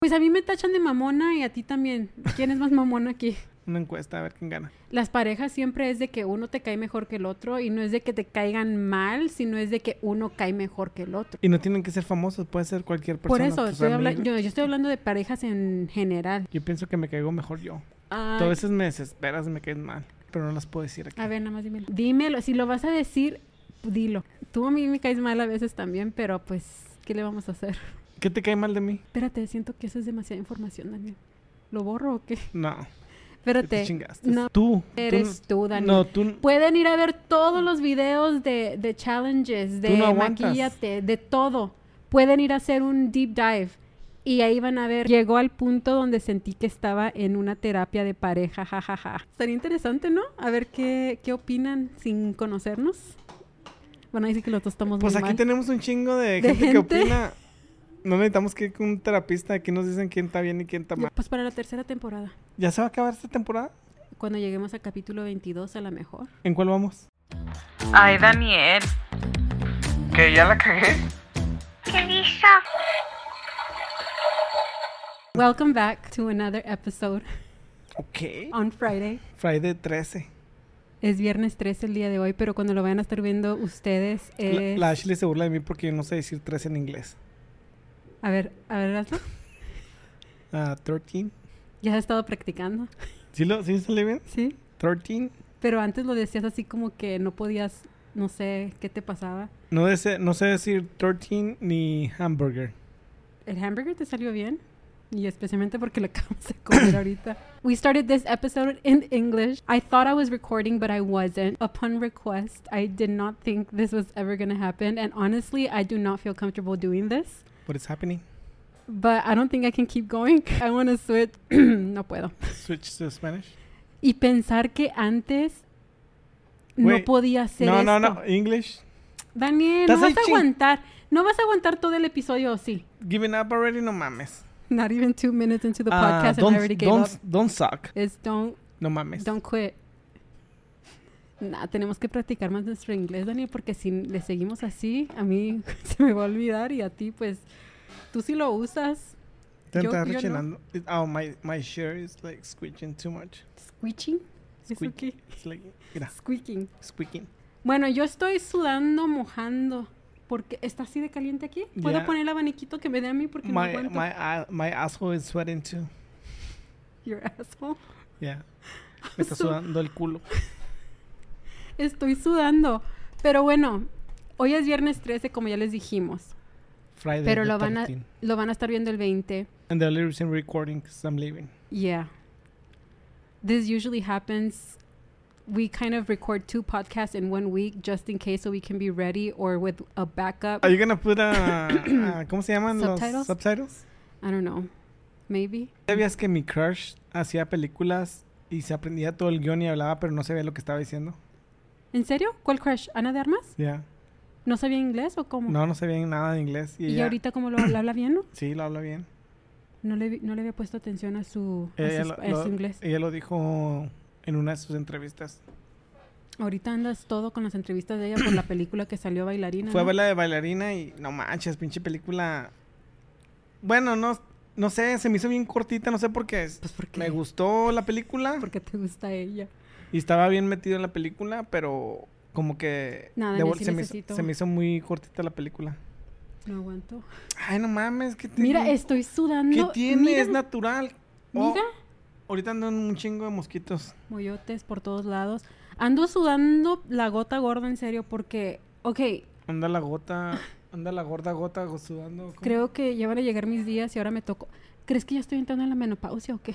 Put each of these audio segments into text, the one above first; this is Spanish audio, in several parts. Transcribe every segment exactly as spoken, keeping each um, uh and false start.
Pues a mí me tachan de mamona y a ti también. ¿Quién es más mamona aquí? Una encuesta, a ver quién gana. Las parejas siempre es de que uno te cae mejor que el otro y no es de que te caigan mal, sino es de que uno cae mejor que el otro. Y no tienen que ser famosos, puede ser cualquier persona. Por eso, tus estoy habla- amigos. yo, yo estoy hablando de parejas en general. Yo pienso que me caigo mejor yo. Ay, Tú a veces me desesperas y me caes mal, pero no las puedo decir aquí. a ver, nada más dímelo. Dímelo, si lo vas a decir, dilo. Tú a mí me caes mal a veces también, pero pues, ¿qué le vamos a hacer? ¿Qué te cae mal de mí? Espérate, siento que eso es demasiada información, Daniel. ¿Lo borro o qué? No. Espérate. Te chingaste. No, Tú. eres tú, Daniel. No, tú. Pueden ir a ver todos los videos de, de challenges, de no aguantas. maquíllate, de todo. Pueden ir a hacer un deep dive. Y ahí van a ver, llegó al punto donde sentí que estaba en una terapia de pareja, jajaja. Ja, ja. Estaría interesante, ¿no? A ver qué, qué opinan sin conocernos. Van a decir que los dos estamos Pues muy aquí mal. tenemos un chingo de, ¿De gente, que gente? opina. No necesitamos que ir con un terapista. Aquí nos dicen quién está bien y quién está mal. Pues para la tercera temporada. ¿Ya se va a acabar esta temporada? Cuando lleguemos al capítulo veintidós, a la mejor. ¿En cuál vamos? Ay, Daniel. ¿Que ya la cagué? ¡Qué lisa! Welcome back to another episode Ok. on Friday. Friday trece. Es viernes trece el día de hoy, pero cuando lo vayan a estar viendo ustedes La, es... la Ashley se burla de mí porque yo no sé decir trece en inglés. A ver, a ver, hazlo. Ah, trece. Ya has estado practicando, ¿Sí, lo, ¿Sí sale bien? ¿sí? trece. Pero antes lo decías así como que no podías, no sé, ¿qué te pasaba? No, dese- no sé decir trece ni hamburger. ¿El hamburger te salió bien? Y especialmente porque lo acabamos de comer ahorita. We started this episode in English. I thought I was recording, but I wasn't. Upon request, I did not think this was ever going to happen. And honestly, I do not feel comfortable doing this. What is happening? But I don't think I can keep going. I want to switch. No puedo. Switch to Spanish. Y pensar que antes no Wait. podía hacer No, esto. no, no. English. Daniel, no Estás vas ahí a ching- aguantar. No vas a aguantar todo el episodio, ¿o sí? Giving up already, no mames. Not even two minutes into the Ah, podcast and don't, I already gave don't, up. don't suck. It's don't, No mames. don't quit. Nah, tenemos que practicar más nuestro inglés, Daniel, porque si le seguimos así, a mí se me va a olvidar y a ti, pues, tú sí lo usas. Te yo- estás yo no. rechinando. It- Oh, my, my shirt is like squeaking too much. Squeeching. ¿Eso Squeak. qué? It's like, mira, Squeaking. squeaking. Bueno, yo estoy sudando, mojando. Porque está así de caliente aquí. ¿Puedo Yeah. poner el abaniquito que me dé a mí? Porque no My, aguanto. my, a- my asshole is sweating too. Your asshole. Yeah. Me está So- sudando el culo. Estoy sudando. Pero bueno, hoy es viernes trece, como ya les dijimos. Friday Pero the lo van, a, thirteenth. lo van a estar viendo el veinte. And the lyrics in recording because I'm leaving. Yeah. This usually happens. We kind of record two podcasts in one week just in case so we can be ready or with a backup. Are you gonna put a, a- ¿cómo se llaman Subtitles? los subtitles? I don't know. Maybe. ¿Sabías que mi crush hacía películas y se aprendía todo el guión y hablaba pero no sabía lo que estaba diciendo? ¿En serio? ¿Cuál crush? ¿Ana de Armas? Ya. ¿No sabía inglés o cómo? No, no sabía nada de inglés. Y, ¿Y ella- ahorita cómo lo, lo habla bien, no? Sí, lo habla bien. No le, vi- no le había puesto atención a su, a Ella su, lo, a lo- su inglés. ella lo dijo en una de sus entrevistas. Ahorita andas todo con las entrevistas de ella por la película que salió Bailarina. Fue a ¿no? verla de bailarina y no manches, pinche película. Bueno, no, no sé, se me hizo bien cortita, no sé por qué. Pues porque, Me gustó la película porque te gusta ella. y estaba bien metido en la película, pero como que Nada, de Daniel, vol- sí se, me, necesito. hizo- se me hizo muy cortita la película. No aguanto. Ay, no mames, ¿qué tiene? Mira, estoy sudando. ¿Qué tiene? Mira, Es natural. Oh, mira. ahorita ando en un chingo de mosquitos. Moyotes por todos lados. Ando sudando la gota gorda, en serio, porque, ok, Anda la gota, anda la gorda gota go- sudando. ¿cómo? creo que ya van a llegar mis días y ahora me tocó. ¿Crees que ya estoy entrando en la menopausia o qué?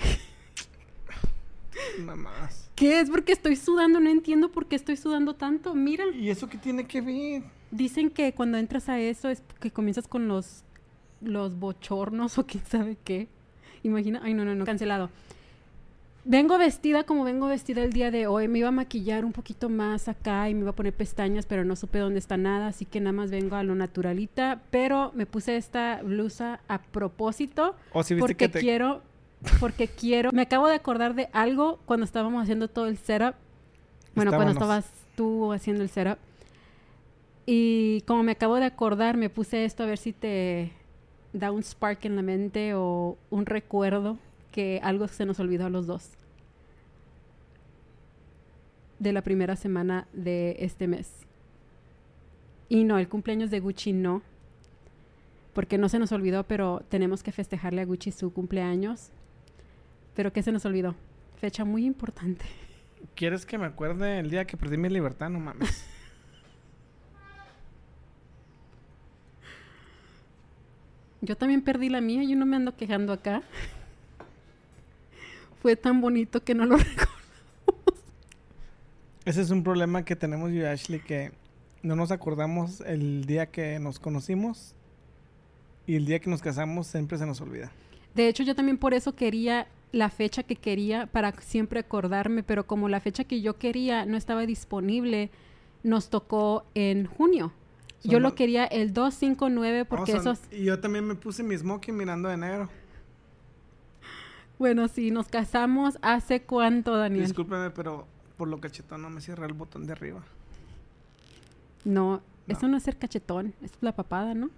Mamás. ¿Qué es? Porque estoy sudando, no entiendo por qué estoy sudando tanto. Mira, ¿Y eso qué tiene que ver? dicen que cuando entras a eso es que comienzas con los, los bochornos o quién sabe qué. Imagina, ay no, no, no, cancelado. Vengo vestida como vengo vestida el día de hoy. Me iba a maquillar un poquito más acá y me iba a poner pestañas, pero no supe dónde está nada, así que nada más vengo a lo naturalita. Pero me puse esta blusa a propósito O si viste porque que te... quiero, porque quiero. Me acabo de acordar de algo cuando estábamos haciendo todo el setup. Bueno, cuando Estábamos. estabas tú haciendo el setup. Y como me acabo de acordar, me puse esto a ver si te... da un spark en la mente o un recuerdo que algo se nos olvidó a los dos de la primera semana de este mes. Y no, el cumpleaños de Gucci no, porque no se nos olvidó, pero tenemos que festejarle a Gucci su cumpleaños. ¿Pero qué se nos olvidó? Fecha muy importante. ¿Quieres que me acuerde el día que perdí mi libertad? No mames. Yo también perdí la mía, yo no me ando quejando acá. Fue tan bonito que no lo recuerdo. Ese es un problema que tenemos yo y Ashley, que no nos acordamos el día que nos conocimos y el día que nos casamos siempre se nos olvida. De hecho, yo también por eso quería la fecha que quería para siempre acordarme, pero como la fecha que yo quería no estaba disponible, nos tocó en junio. Son Yo lo- lo quería el dos, cinco, nueve porque Oh, son- esos... Y yo también me puse mi smoking mirando de negro. Bueno, sí, nos casamos hace cuánto, Daniel. Discúlpeme, pero por lo cachetón no me cierra el botón de arriba. No, No. eso no es ser cachetón, es la papada, ¿no?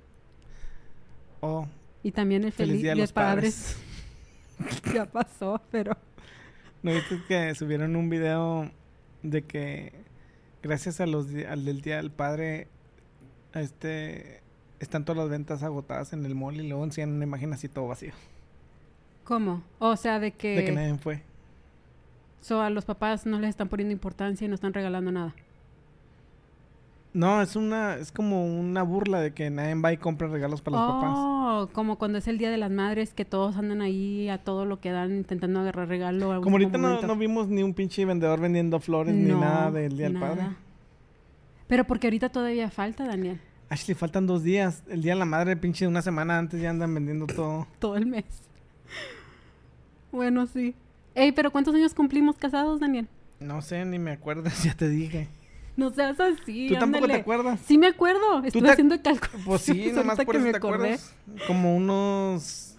Oh, Y también el feliz feliz día de los padres. Ya pasó, pero... ¿No viste que subieron un video de que gracias a los di- al del Día del Padre este están todas las ventas agotadas en el mall y luego enseñan una imagen así todo vacío? ¿Cómo? O sea, de que... De que nadie fue. So, a los papás no les están poniendo importancia y no están regalando nada. No, es una es como una burla de que nadie va y compra regalos para los papás. Oh, como cuando es el Día de las Madres, que todos andan ahí a todo lo que dan intentando agarrar regalo. a Como último ahorita no, momento. no vimos ni un pinche vendedor vendiendo flores ni No, nada del Día del nada. Padre. Pero porque ahorita todavía falta, Daniel. Ashley, faltan dos días. El Día de la Madre, pinche una semana antes ya andan vendiendo todo. Todo el mes. Bueno, sí. Ey, pero ¿cuántos años cumplimos casados, Daniel? No sé, ni me acuerdo, ya te dije. No seas así, ¿Tú tampoco ándale. te acuerdas? Sí me acuerdo. Estuve te ac- haciendo cálculos. Pues sí, nomás ahorita por que eso me te acordé. acuerdas. Como unos...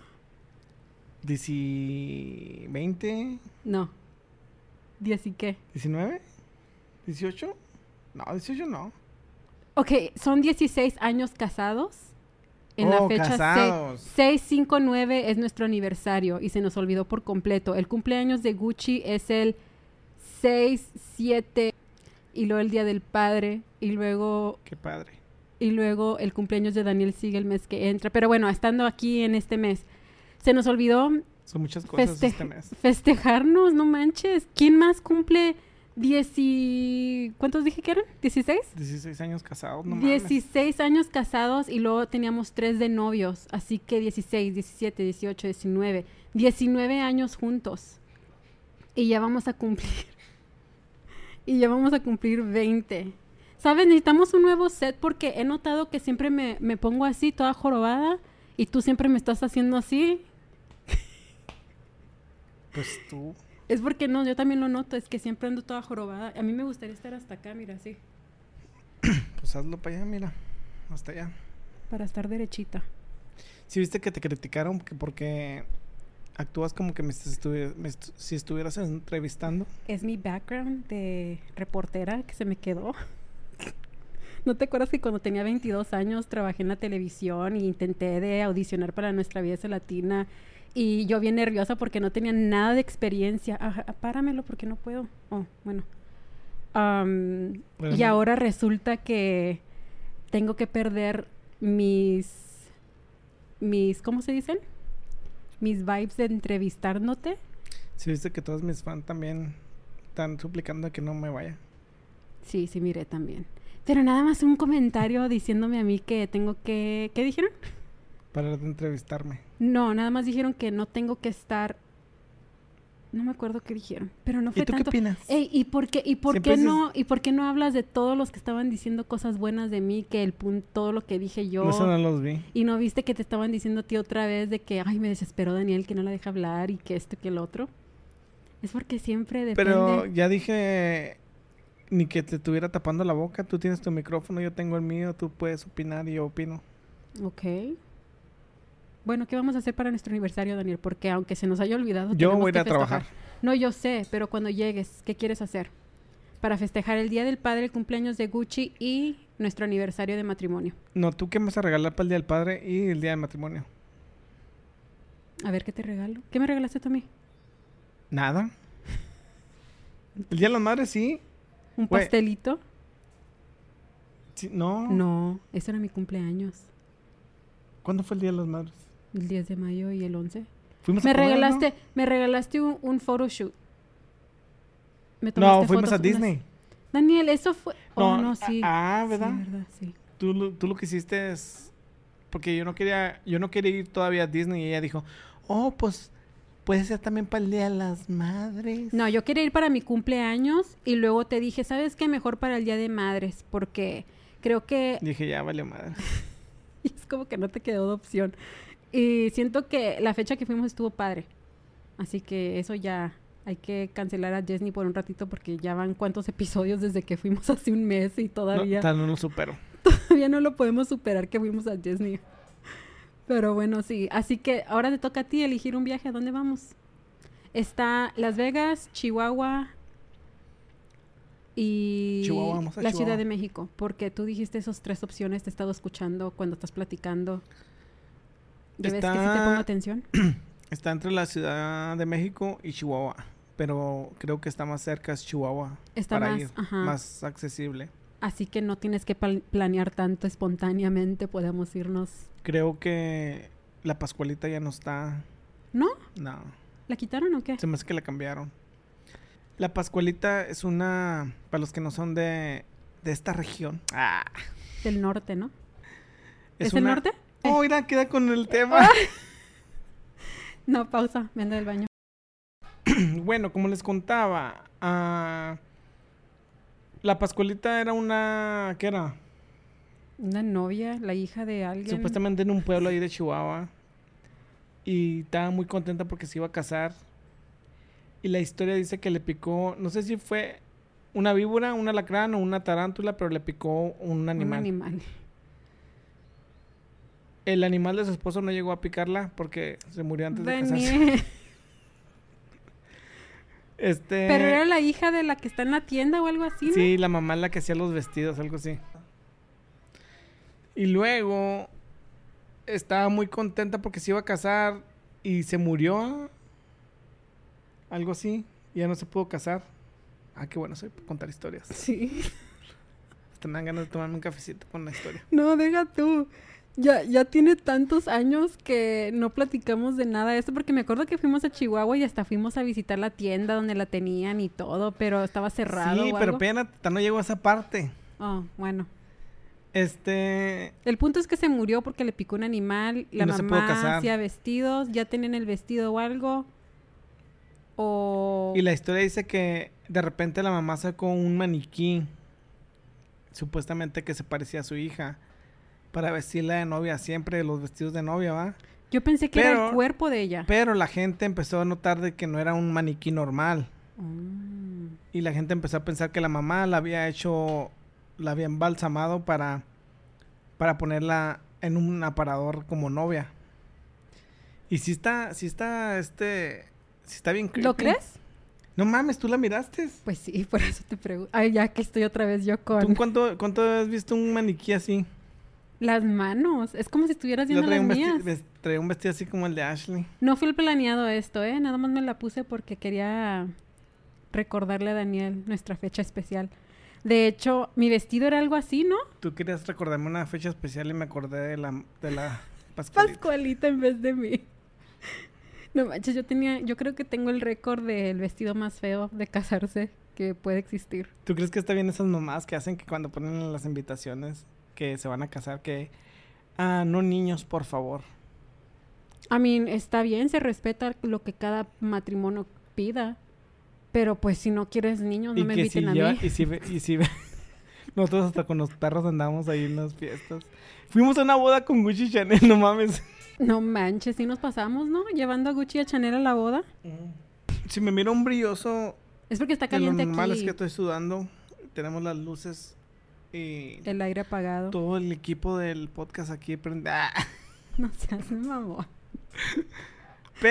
dieci... ¿veinte? No. ¿Diez y qué? ¿diecinueve? ¿dieciocho? No, dieciocho no. Ok, son dieciséis años casados. En la Oh, fecha casados. seis cinco nueve es nuestro aniversario y se nos olvidó por completo. El cumpleaños de Gucci es el seis siete y luego el Día del Padre y luego Qué padre. y luego el cumpleaños de Daniel sigue el mes que entra. Pero bueno, estando aquí en este mes, se nos olvidó Son muchas cosas feste- este mes. festejarnos, no manches. ¿Quién más cumple diez y... ¿Cuántos dije que eran? ¿dieciséis? dieciséis años casados, no mames. dieciséis años casados y luego teníamos tres de novios, así que dieciséis, diecisiete, dieciocho, diecinueve, diecinueve años juntos. Y ya vamos a cumplir. Y ya vamos a cumplir veinte. ¿Sabes? Necesitamos un nuevo set porque he notado que siempre me, me pongo así, toda jorobada, y tú siempre me estás haciendo así. Pues tú... Es porque no, yo también lo noto, es que siempre ando toda jorobada. A mí me gustaría estar hasta acá, mira, así, Pues hazlo para allá, mira. Hasta allá. para estar derechita. ¿Sí viste que te criticaron que porque actúas como que me, estuvi- me estu- si estuvieras entrevistando? Es mi background de reportera que se me quedó. ¿No te acuerdas que cuando tenía veintidós años trabajé en la televisión e intenté de audicionar para Nuestra Belleza Latina? Y yo bien nerviosa porque no tenía nada de experiencia. Ajá, páramelo porque no puedo. Oh, bueno. Am, Bueno, y ahora resulta que tengo que perder mis... mis ¿cómo se dicen? Mis vibes de entrevistándote. ¿Sí viste que todos mis fans también están suplicando que no me vaya? Sí, sí, miré también. Pero nada más un comentario diciéndome a mí que tengo que... ¿Qué dijeron? Para de entrevistarme. No, nada más dijeron que no tengo que estar... No me acuerdo qué dijeron, pero no fue ¿Y tú qué tanto... opinas? Ey, ¿y por qué, y por Siempre qué dices- no, y por qué no hablas de todos los que estaban diciendo cosas buenas de mí, que el punto, todo lo que dije yo, Eso no los vi. y no viste que te estaban diciendo a ti otra vez de que, ay, me desesperó Daniel, que no la deja hablar y que esto y que el otro? Es porque siempre depende. Pero ya dije ni que te estuviera tapando la boca. Tú tienes tu micrófono, yo tengo el mío. Tú puedes opinar y yo opino. Ok. Bueno, ¿qué vamos a hacer para nuestro aniversario, Daniel? Porque aunque se nos haya olvidado, Yo tenemos voy a ir que a trabajar. festejar. No, yo sé, pero cuando llegues, ¿qué quieres hacer? para festejar el Día del Padre, el cumpleaños de Gucci y nuestro aniversario de matrimonio. No, ¿tú qué me vas a regalar para el Día del Padre y el Día del Matrimonio? A ver, ¿qué te regalo? ¿Qué me regalaste tú a mí? Nada. El Día de las Madres, sí. ¿Un Güey. pastelito? Sí, no. No, ese era mi cumpleaños. ¿Cuándo fue el Día de las Madres? El diez de mayo y el once. Fuimos Me a comer, regalaste, me regalaste un, un photoshoot. Me ¿no? tomaste No, fuimos fotos a unas- Disney. Daniel, eso fue... Oh, No, no, sí. ah, ¿verdad? Sí, verdad, sí. Tú, lo- tú lo que hiciste es... Porque yo no quería... Yo no quería ir todavía a Disney y ella dijo... Oh, pues... Puede ser también para el Día de las Madres. No, yo quería ir para mi cumpleaños y luego te dije, ¿sabes qué? Mejor para el Día de Madres, porque creo que Dije, ya vale madre. es como que no te quedó de opción. Y siento que la fecha que fuimos estuvo padre. Así que eso ya hay que cancelar a Disney por un ratito porque ya van cuántos episodios desde que fuimos hace un mes y No, todavía, tal, no lo supero. todavía no lo podemos superar que fuimos a Disney. Pero bueno, sí. Así que ahora te toca a ti elegir un viaje. ¿A dónde vamos? Está Las Vegas, Chihuahua y Chihuahua, vamos a la Chihuahua. Ciudad de México. Porque tú dijiste esas tres opciones, te he estado escuchando cuando estás platicando. ¿Ya ves que sí te Está- pongo atención? Está entre la Ciudad de México y Chihuahua. Pero creo que está más cerca es Chihuahua. Está para más, ir. ajá. Más accesible. Así que no tienes que pal- planear tanto espontáneamente, podemos irnos. Creo que la Pascualita ya no está. ¿No? No. ¿La quitaron o qué? Se me hace que la cambiaron. La Pascualita es una... Para los que no son de, de esta región. Ah, Del norte, ¿no? es ¿Es el una- norte? Oh, mira, queda con el tema. No, pausa, me ando del baño. Bueno, como les contaba, ah, la Pascualita era una... ¿Qué era? Una novia, la hija de alguien. Supuestamente en un pueblo ahí de Chihuahua. Y estaba muy contenta porque se iba a casar. Y la historia dice que le picó, no sé si fue una víbora, un alacrán o una tarántula, pero le picó un Un animal. animal. El animal de su esposo no llegó a picarla porque se murió antes de casarse. Daniel. Este, Pero era la hija de la que está en la tienda o algo así, ¿no? sí, la mamá es la que hacía los vestidos, algo así. Y luego estaba muy contenta porque se iba a casar y se murió. Algo así. Y ya no se pudo casar. Ah, qué bueno soy para contar historias. Sí. Hasta me dan ganas de tomarme un cafecito con la historia. No, deja tú. Ya, ya tiene tantos años que no platicamos de nada de esto, porque me acuerdo que fuimos a Chihuahua y hasta fuimos a visitar la tienda donde la tenían y todo, pero estaba cerrado Sí, o pero algo. pena, no llegó a esa parte. Oh, bueno. Este... El punto es que se murió porque le picó un animal, la no se pudo mamá casar. hacía vestidos, ya tenían el vestido o algo. O... Y la historia dice que de repente la mamá sacó un maniquí, supuestamente que se parecía a su hija, para vestirla de novia, siempre los vestidos de novia, ¿va? Yo pensé que era Pero- el cuerpo de ella. Pero la gente empezó a notar de que no era un maniquí normal. Mm. Y la gente empezó a pensar que la mamá la había hecho, la había embalsamado para, para ponerla en un aparador como novia. Y si está, si está, este, si está bien creepy. ¿Lo crees? No mames, ¿tú la miraste? Pues sí, por eso te pregunto. Ay, ya que estoy otra vez yo ¿Tú con cuánto, cuánto has visto un maniquí así? las manos. Es como si estuvieras Yo viendo traía las un, vesti- mías. ves- traía un vestido así como el de Ashley. No fue el planeado esto, ¿eh? Nada más me la puse porque quería recordarle a Daniel nuestra fecha especial. De hecho, mi vestido era algo así, ¿no? Tú querías recordarme una fecha especial y me acordé de la, de la Pascualita. Pascualita en vez de mí. No manches, yo tenía, yo creo que tengo el récord del vestido más feo de casarse que puede existir. ¿Tú crees que está bien esas mamás que hacen que cuando ponen en las invitaciones que se van a casar que... Ah, no niños, por favor. I mean, está bien, se respeta lo que cada matrimonio pida. Pero pues si no quieres niños, no y me que si inviten a lleva, mí. y si ve- y si ve- nosotros hasta con los perros andamos ahí en las fiestas. Fuimos a una boda con Gucci y Chanel, no mames. No manches, sí nos pasamos, ¿no? Llevando a Gucci y a Chanel a la boda. Si me miro un brilloso, Es porque está de lo caliente normal aquí. es que estoy sudando. Tenemos las luces y El aire apagado. todo el equipo del podcast aquí prende. Ah. No seas mamón.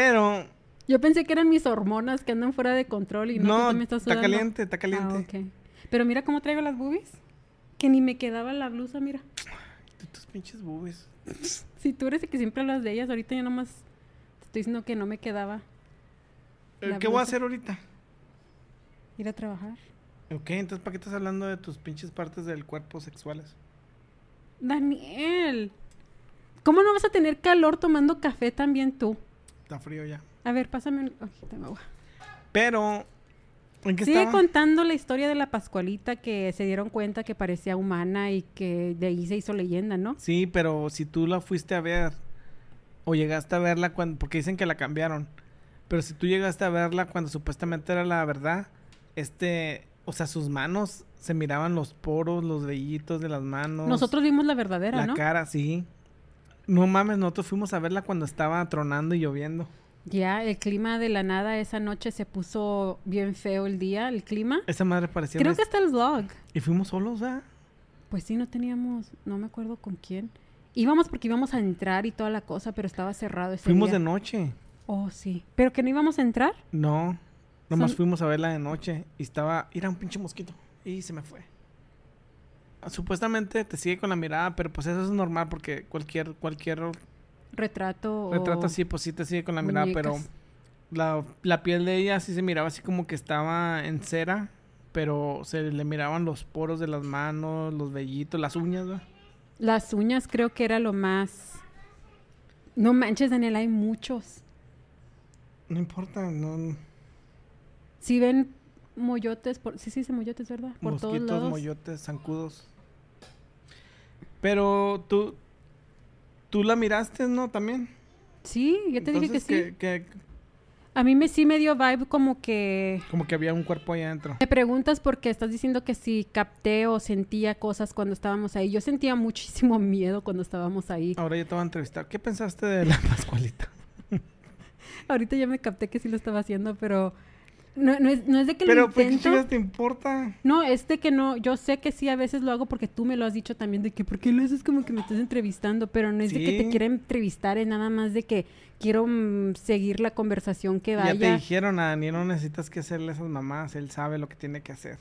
Pero Yo pensé que eran mis hormonas que andan fuera de control y no, tú no, también estás está sudando. caliente, está caliente. Ah, ok. Pero mira cómo traigo las boobies. Que ni me quedaba la blusa, mira. Tú, tus pinches boobies. Si tú eres el que siempre hablas de ellas, ahorita yo nomás te estoy diciendo que no me quedaba. Eh, La ¿Qué voy a blusa. hacer ahorita? Ir a trabajar. Ok, entonces ¿para qué estás hablando de tus pinches partes del cuerpo sexuales? Daniel, ¿cómo no vas a tener calor tomando café también tú? Está frío ya. A ver, pásame un... Ay, tengo agua. Pero, ¿en qué Sigue estaba? contando la historia de la Pascualita que se dieron cuenta que parecía humana y que de ahí se hizo leyenda, ¿no? Sí, pero si tú la fuiste a ver o llegaste a verla cuando... Porque dicen que la cambiaron. Pero si tú llegaste a verla cuando supuestamente era la verdad, este... O sea, sus manos, se miraban los poros, los vellitos de las manos. Nosotros vimos la verdadera, La ¿no? cara, sí. No mames, nosotros fuimos a verla cuando estaba tronando y lloviendo. Ya, el clima de la nada esa noche se puso bien feo el día, el clima. Esa madre parecía... Creo una- que está el vlog. Y fuimos solos, ¿verdad? Pues sí, no teníamos, no me acuerdo con quién. Íbamos porque íbamos a entrar y toda la cosa, pero estaba cerrado ese Fuimos día. de noche. Oh, sí. ¿Pero que no íbamos a entrar? No, nomás Son- fuimos a verla de noche y estaba... Era un pinche mosquito y se me fue. Supuestamente te sigue con la mirada, pero pues eso es normal porque cualquier cualquier Retrato retrato o así pues sí te sigue con la mirada, pero muñecas. la, la piel de ella sí se miraba así como que estaba en cera, pero se le miraban los poros de las manos, los vellitos, las uñas, ¿verdad? Las uñas creo que era lo más... No manches, Daniel, hay muchos. No importa, no... Si ven moyotes, por... sí, sí, sí, moyotes, ¿verdad? Por todos Mosquitos, lados. moyotes, zancudos. Pero tú... Tú la miraste, ¿no? También. Sí, yo te dije que Entonces, sí. que- que- A mí me sí me dio vibe como que... como que había un cuerpo ahí adentro. Me preguntas porque estás diciendo que si capté o sentía cosas cuando estábamos ahí. Yo sentía muchísimo miedo cuando estábamos ahí. Ahora yo te voy a entrevistar. ¿Qué pensaste de la Pascualita? Ahorita ya me capté que sí lo estaba haciendo, pero... No, no, es, no es de que Pero, lo ¿por qué intento. chingas te importa? No, es de que no, yo sé que sí, a veces lo hago porque tú me lo has dicho también, de que ¿por qué lo haces como que me estás entrevistando? Pero no es de que te Sí. quiera entrevistar, es nada más de que quiero mm, seguir la conversación que Ya te vaya. dijeron, a Daniel no necesitas que hacerle a esas mamás. Él sabe lo que tiene que hacer.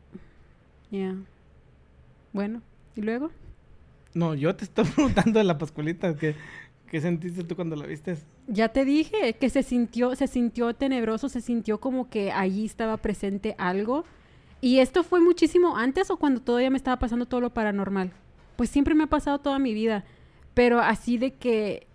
Ya. Bueno, ¿y luego? No, yo te estoy preguntando de la Pascualita. ¿Qué, qué sentiste tú cuando la viste? Ya te dije que se sintió, se sintió tenebroso, se sintió como que allí estaba presente algo. ¿Y esto fue muchísimo antes o cuando todavía me estaba pasando todo lo paranormal? Pues siempre me ha pasado toda mi vida. Pero así de que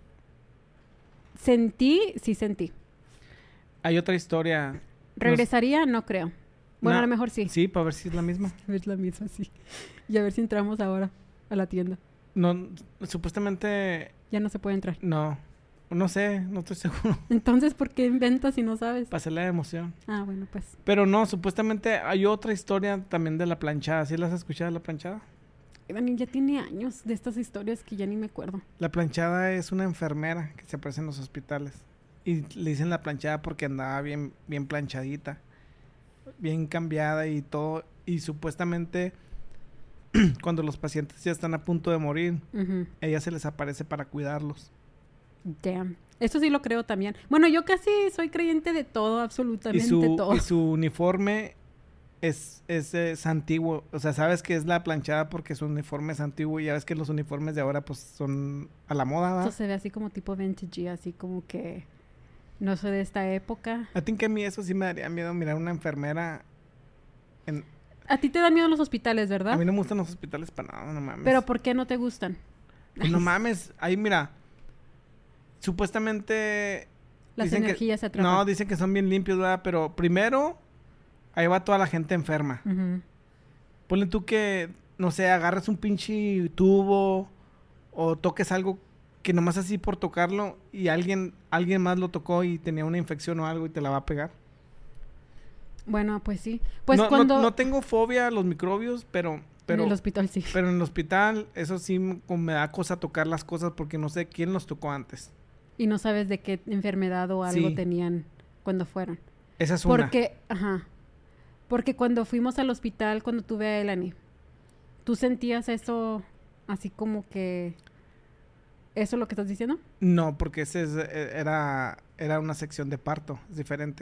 sentí, sí sentí. Hay otra historia. ¿Regresaría? No creo. Bueno, Na- a lo mejor sí. Sí, para ver si es la misma. Es la misma, sí. Y a ver si entramos ahora a la tienda. No, supuestamente... Ya no se puede entrar. No. No sé, no estoy seguro. Entonces, ¿por qué inventas si no sabes? Pasé la emoción. Ah, bueno, pues. Pero no, supuestamente hay otra historia también de la planchada. ¿Sí las has escuchado de la planchada? Dani, ya tiene años de estas historias que ya ni me acuerdo. La planchada es una enfermera que se aparece en los hospitales. Y le dicen la planchada porque andaba bien, bien planchadita. Bien cambiada y todo. Y supuestamente cuando los pacientes ya están a punto de morir, Ujú. ella se les aparece para cuidarlos. Damn. Eso sí lo creo también. Bueno, yo casi soy creyente de todo, Y absolutamente su, todo. y su uniforme es, es, es antiguo. O sea, sabes que es la planchada porque su uniforme es antiguo. Y ya ves que los uniformes de ahora pues son a la moda, Eso ¿verdad? se ve así como tipo vintage, así como que no soy de esta época. A ti que a mí eso sí me daría miedo mirar una enfermera en... A ti te dan miedo los hospitales, ¿verdad? A mí no me gustan los hospitales para nada, no mames. Pero ¿por qué no te gustan? Pues no mames. Ahí, mira. Supuestamente... Las dicen que- energías se atrapan. No, dicen que son bien limpios, ¿verdad? Pero primero, ahí va toda la gente enferma. Ujú. Ponle tú que, no sé, agarres un pinche tubo o toques algo que nomás así por tocarlo y alguien, alguien más lo tocó y tenía una infección o algo y te la va a pegar. Bueno, pues sí. Pues no, no- cuando... no tengo fobia a los microbios, pero... Pero, en el hospital sí. pero en el hospital, eso sí m- como me da cosa tocar las cosas porque no sé quién los tocó antes. Y no sabes de qué enfermedad o algo Sí. tenían cuando fueron. Esa es una. Porque, ajá. Porque cuando fuimos al hospital, cuando tuve a Elani, ¿tú sentías eso así como que... ¿Eso es lo que estás diciendo? No, porque ese es- eh, era, era una sección de parto, es diferente.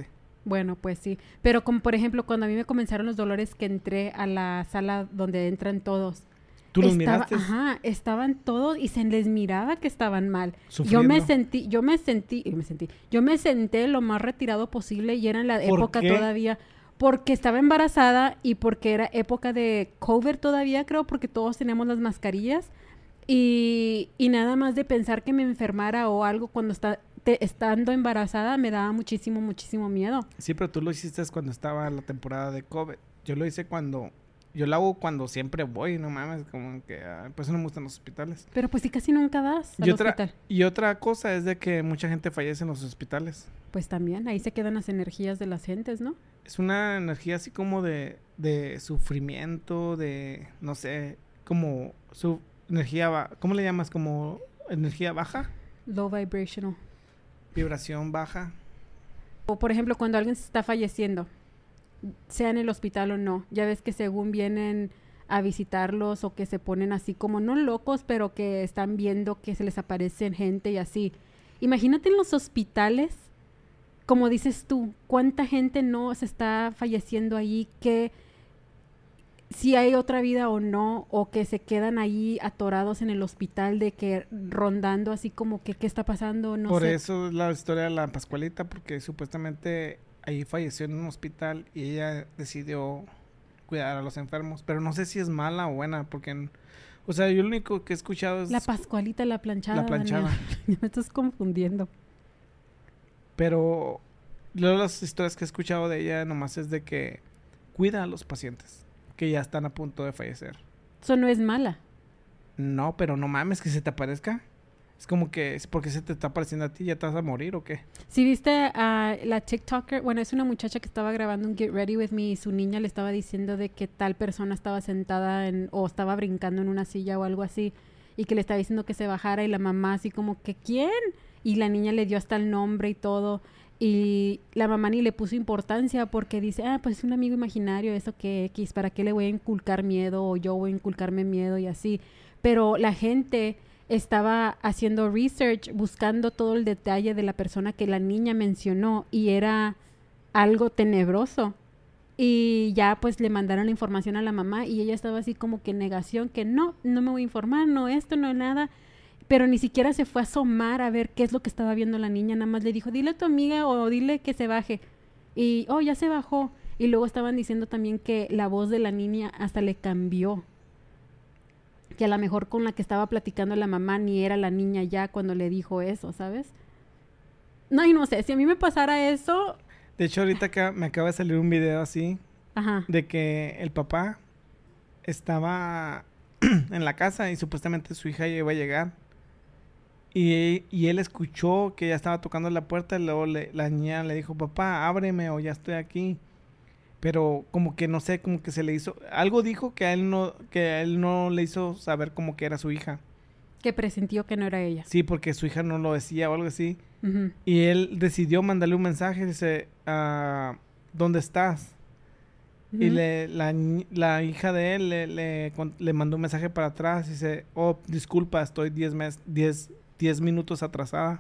Bueno, pues sí. Pero como por ejemplo, cuando a mí me comenzaron los dolores que entré a la sala donde entran todos. ¿Tú los estaba, miraste? Ajá, estaban todos y se les miraba que estaban mal. Sufriendo. Yo me sentí, yo me sentí, yo me sentí, yo me senté lo más retirado posible y era en la ¿Por época qué? todavía, porque estaba embarazada y porque era época de COVID todavía, creo, porque todos teníamos las mascarillas y, y nada más de pensar que me enfermara o algo cuando está, te- estando embarazada me daba muchísimo, muchísimo miedo. Sí, pero tú lo hiciste cuando estaba la temporada de COVID. Yo lo hice cuando... Yo lo hago cuando siempre voy, no mames, como que... ah, por eso no me gustan los hospitales. Pero pues sí, casi nunca vas al Y otra, hospital. y otra cosa es de que mucha gente fallece en los hospitales. Pues también, ahí se quedan las energías de las gentes, ¿no? Es una energía así como de, de sufrimiento, de... No sé, como... Su energía... ba- ¿Cómo le llamas? Como energía baja, Low vibrational. vibración baja. O por ejemplo, cuando alguien se está falleciendo, sea en el hospital o no, ya ves que según vienen a visitarlos o que se ponen así como no locos, pero que están viendo que se les aparecen gente y así. Imagínate en los hospitales, como dices tú, cuánta gente no se está falleciendo ahí, que si hay otra vida o no, o que se quedan ahí atorados en el hospital de que rondando así como que qué está pasando, no Por sé. eso es la historia de la Pascualita, porque supuestamente ahí falleció en un hospital y ella decidió cuidar a los enfermos. Pero no sé si es mala o buena, porque... en- O sea, yo lo único que he escuchado es... La Pascualita, la planchada. La planchada. Daniel. Ya me estás confundiendo. Pero luego las historias que he escuchado de ella nomás es de que cuida a los pacientes que ya están a punto de fallecer. Eso no es mala. No, pero no mames que se te aparezca. Es como que es porque se te está apareciendo a ti, ya te vas a morir o qué. Si viste a la TikToker, bueno, es una muchacha que estaba grabando un Get Ready With Me y su niña le estaba diciendo de que tal persona estaba sentada en, o estaba brincando en una silla o algo así, y que le estaba diciendo que se bajara y la mamá así como que ¿quién? Y la niña le dio hasta el nombre y todo. Y la mamá ni le puso importancia porque dice, ah, pues es un amigo imaginario, eso que X, ¿para qué le voy a inculcar miedo? O yo voy a inculcarme miedo y así. Pero la gente estaba haciendo research, buscando todo el detalle de la persona que la niña mencionó y era algo tenebroso. Y ya pues le mandaron la información a la mamá y ella estaba así como que en negación, que no, no me voy a informar, no esto, no nada. Pero ni siquiera se fue a asomar a ver qué es lo que estaba viendo la niña. Nada más le dijo, dile a tu amiga o dile que se baje. Y, oh, ya se bajó. Y luego estaban diciendo también que la voz de la niña hasta le cambió. Que a lo mejor con la que estaba platicando la mamá ni era la niña ya cuando le dijo eso, ¿sabes? No, y no sé, si a mí me pasara eso... De hecho, ahorita acá me acaba de salir un video así Ajá. de que el papá estaba en la casa y supuestamente su hija ya iba a llegar. Y, y él escuchó que ya estaba tocando la puerta y luego le- la niña le dijo, papá, ábreme o ya estoy aquí. Pero como que no sé, como que se le hizo... Algo dijo que a él no, que a él no le hizo saber como que era su hija. Que presintió que no era ella. Sí, porque su hija no lo decía o algo así. Ujú. Y él decidió mandarle un mensaje, dice, ah, ¿dónde estás? Y Ujú. le, la, ni- la hija de él le, le, con- le mandó un mensaje para atrás. Dice, oh, disculpa, estoy diez mes, diez, diez minutos atrasada.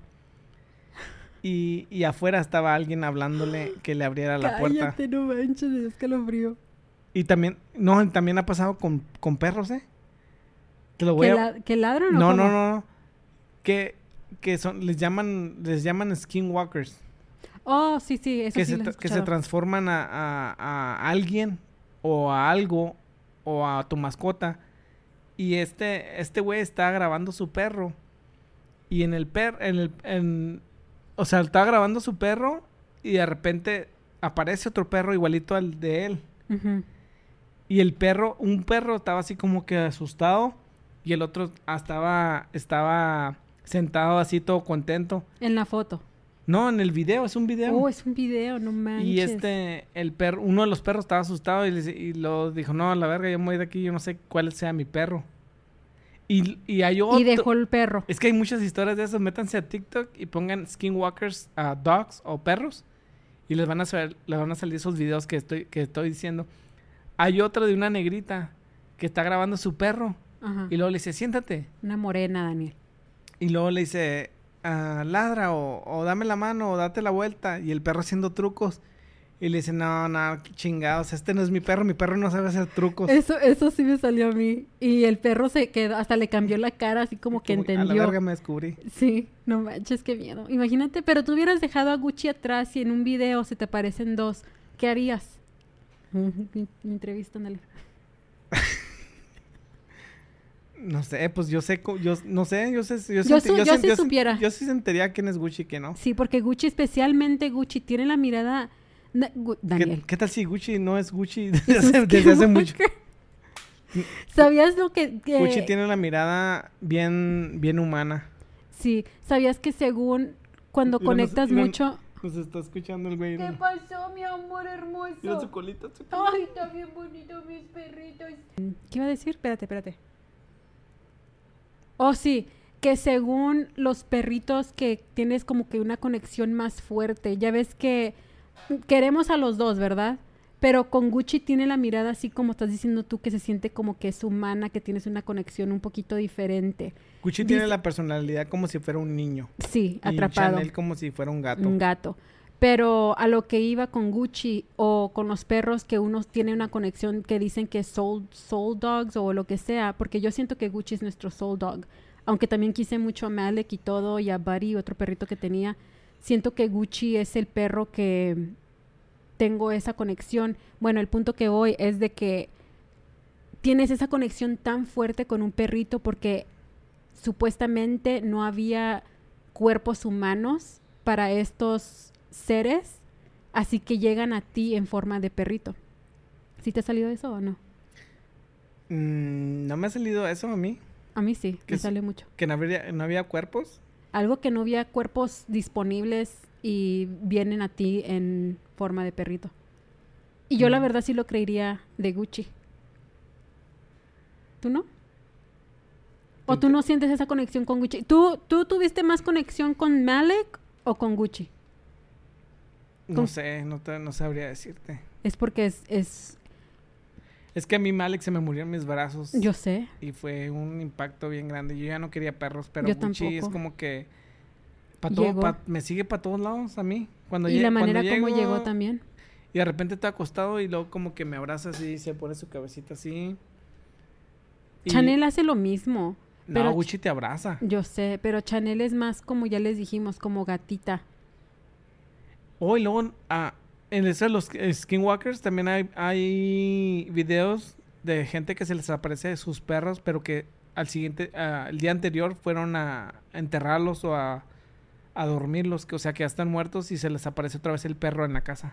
Y, y afuera estaba alguien hablándole que le abriera la puerta. Cállate, no manches, me dio escalofrío. Y también, no, también ha pasado con, con perros, ¿eh? Te lo voy ¿Que, a... la- que ladran o No, cómo? no, no, no. Que, que son, les llaman, les llaman skinwalkers. Oh, sí, sí, eso que, sí se, lo he tra- que se escuchado. transforman a, a- a alguien o a algo o a tu mascota. Y este este güey está grabando su perro. Y en el perro, en el, en, o sea, estaba grabando su perro y de repente aparece otro perro igualito al de él. Ujú. Y el perro, un perro estaba así como que asustado y el otro estaba, estaba sentado así todo contento. En la foto. No, en el video, es un video. Oh, es un video, no manches. Y este, el perro, uno de los perros estaba asustado y, le, y lo dijo, no, a la verga, yo me voy de aquí, yo no sé cuál sea mi perro. Y, y hay otro... Y dejó el perro. Es que hay muchas historias de eso, métanse a TikTok y pongan skinwalkers a dogs o perros y les van a salir, les van a salir esos videos que estoy, que estoy diciendo. Hay otro de una negrita que está grabando su perro Ajá. y luego le dice, siéntate. Una morena, Daniel. Y luego le dice, ah, ladra o, o dame la mano o date la vuelta. Y el perro haciendo trucos. Y le dice, no, no, qué chingados, este no es mi perro, mi perro no sabe hacer trucos. Eso, eso sí me salió a mí. Y el perro se quedó, hasta le cambió la cara, así como que Como, entendió. A la verga me descubrí. Sí, no manches, qué miedo. Imagínate, pero tú hubieras dejado a Gucci atrás y en un video se te aparecen dos. ¿Qué harías? Mi, mi entrevista, ándale. No sé, pues yo sé, co- yo no sé, yo sé, yo, Yo senti- su- yo sen- sí sen- supiera. Yo sí sentiría quién es Gucci y quién no. Sí, porque Gucci, especialmente Gucci, tiene la mirada... Na- Gu- ¿Qué, Daniel. qué tal si Gucci no es Gucci desde hace, desde hace mucho? ¿Sabías lo que...? que- Gucci tiene la mirada bien, bien humana. Sí, ¿sabías que según cuando Mira, conectas nos- mira, mucho... Nos está escuchando el güey. ¿Qué ¿No? pasó, mi amor hermoso? Mira su colita, su colita. Ay, está bien bonito mis perritos. ¿Qué iba a decir? Espérate, espérate. Oh, sí, que según los perritos que tienes como que una conexión más fuerte. Ya ves que queremos a los dos, ¿verdad? Pero con Gucci tiene la mirada así como estás diciendo tú, que se siente como que es humana, que tienes una conexión un poquito diferente. Gucci Dice- tiene la personalidad como si fuera un niño. Sí, Y atrapado. Chanel como si fuera un gato. Un gato. Pero a lo que iba con Gucci o con los perros que uno tiene una conexión que dicen que es soul, soul dogs o lo que sea, porque yo siento que Gucci es nuestro soul dog. Aunque también quise mucho a Malek y todo, y a Buddy, otro perrito que tenía. Siento que Gucci es el perro que tengo esa conexión. Bueno, el punto que voy es de que tienes esa conexión tan fuerte con un perrito porque supuestamente no había cuerpos humanos para estos seres, así que llegan a ti en forma de perrito. ¿Sí te ha salido eso o no? Mm, no me ha salido eso a mí. A mí sí, ¿Qué me es? salió mucho. Que no había, no había cuerpos. Algo que no había cuerpos disponibles y vienen a ti en forma de perrito. Y yo la Mm. verdad sí lo creería de Gucci. ¿Tú no? ¿O tú no sientes esa conexión con Gucci? ¿Tú, tú tuviste más conexión con Malek o con Gucci? No Con- sé, no, te- no sabría decirte. Es porque es, es... Es que a mí Malek se me murió en mis brazos. Yo sé. Y fue un impacto bien grande. Yo ya no quería perros, pero Yo Gucci es tampoco. como que pa todo, Llegó. pa- me sigue para todos lados a mí. Cuando Y lle- la cuando manera como llego, llegó también. Y de repente está acostado y luego como que me abraza así y se pone su cabecita así. Y- Chanel hace lo mismo. No, pero Gucci te abraza. Yo sé, pero Chanel es más como ya les dijimos, como gatita. Oh, y luego ah, en eso de los eh, skinwalkers también hay, hay videos de gente que se les aparece de sus perros, pero que al siguiente, ah, el día anterior fueron a enterrarlos o a, a dormirlos, que, o sea que ya están muertos y se les aparece otra vez el perro en la casa.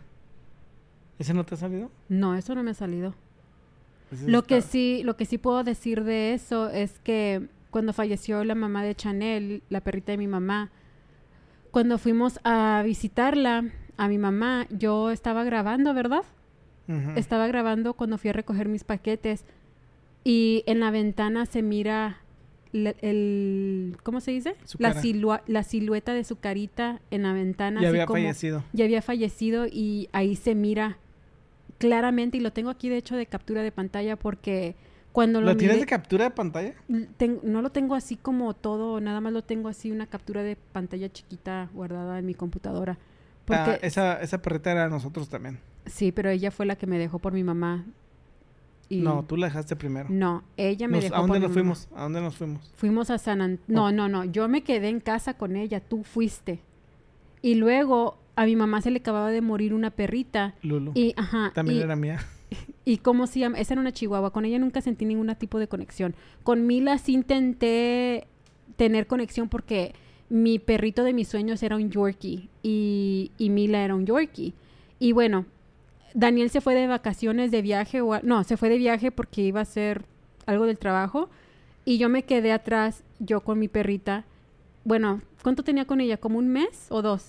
¿Ese no te ha salido? No, eso no me ha salido. Ese Lo está- que sí, lo que sí puedo decir de eso es que cuando falleció la mamá de Chanel, la perrita de mi mamá, cuando fuimos a visitarla, a mi mamá, yo estaba grabando, ¿verdad? Ujú. Estaba grabando cuando fui a recoger mis paquetes y en la ventana se mira le- el, ¿cómo se dice? Su La, cara. silua- la silueta de su carita en la ventana. Ya así había como- fallecido. Ya había fallecido y ahí se mira claramente y lo tengo aquí de hecho de captura de pantalla porque cuando lo, ¿Lo tienes miré- de captura de pantalla? ten- no lo tengo así como todo, nada más lo tengo así una captura de pantalla chiquita guardada en mi computadora. Porque Ah, esa, esa perrita era de nosotros también. sí, pero ella fue la que me dejó por mi mamá. Y No, tú la dejaste primero. no, ella me Nos- dejó ¿A dónde por nos mi mamá. fuimos? ¿A dónde nos fuimos? Fuimos a San Antonio. No, Oh. no, no. Yo me quedé en casa con ella. Tú fuiste. Y luego a mi mamá se le acababa de morir una perrita. Lulu. Y, ajá. También y, era mía. ¿Y cómo se llama? Esa era una chihuahua. Con ella nunca sentí ningún tipo de conexión. Con Mila sí intenté tener conexión porque mi perrito de mis sueños era un Yorkie. Y, y Mila era un Yorkie. Y bueno, Daniel se fue de vacaciones, de viaje. O a- no, se fue de viaje porque iba a hacer algo del trabajo. Y yo me quedé atrás, yo con mi perrita. Bueno, ¿cuánto tenía con ella? ¿Como un mes o dos?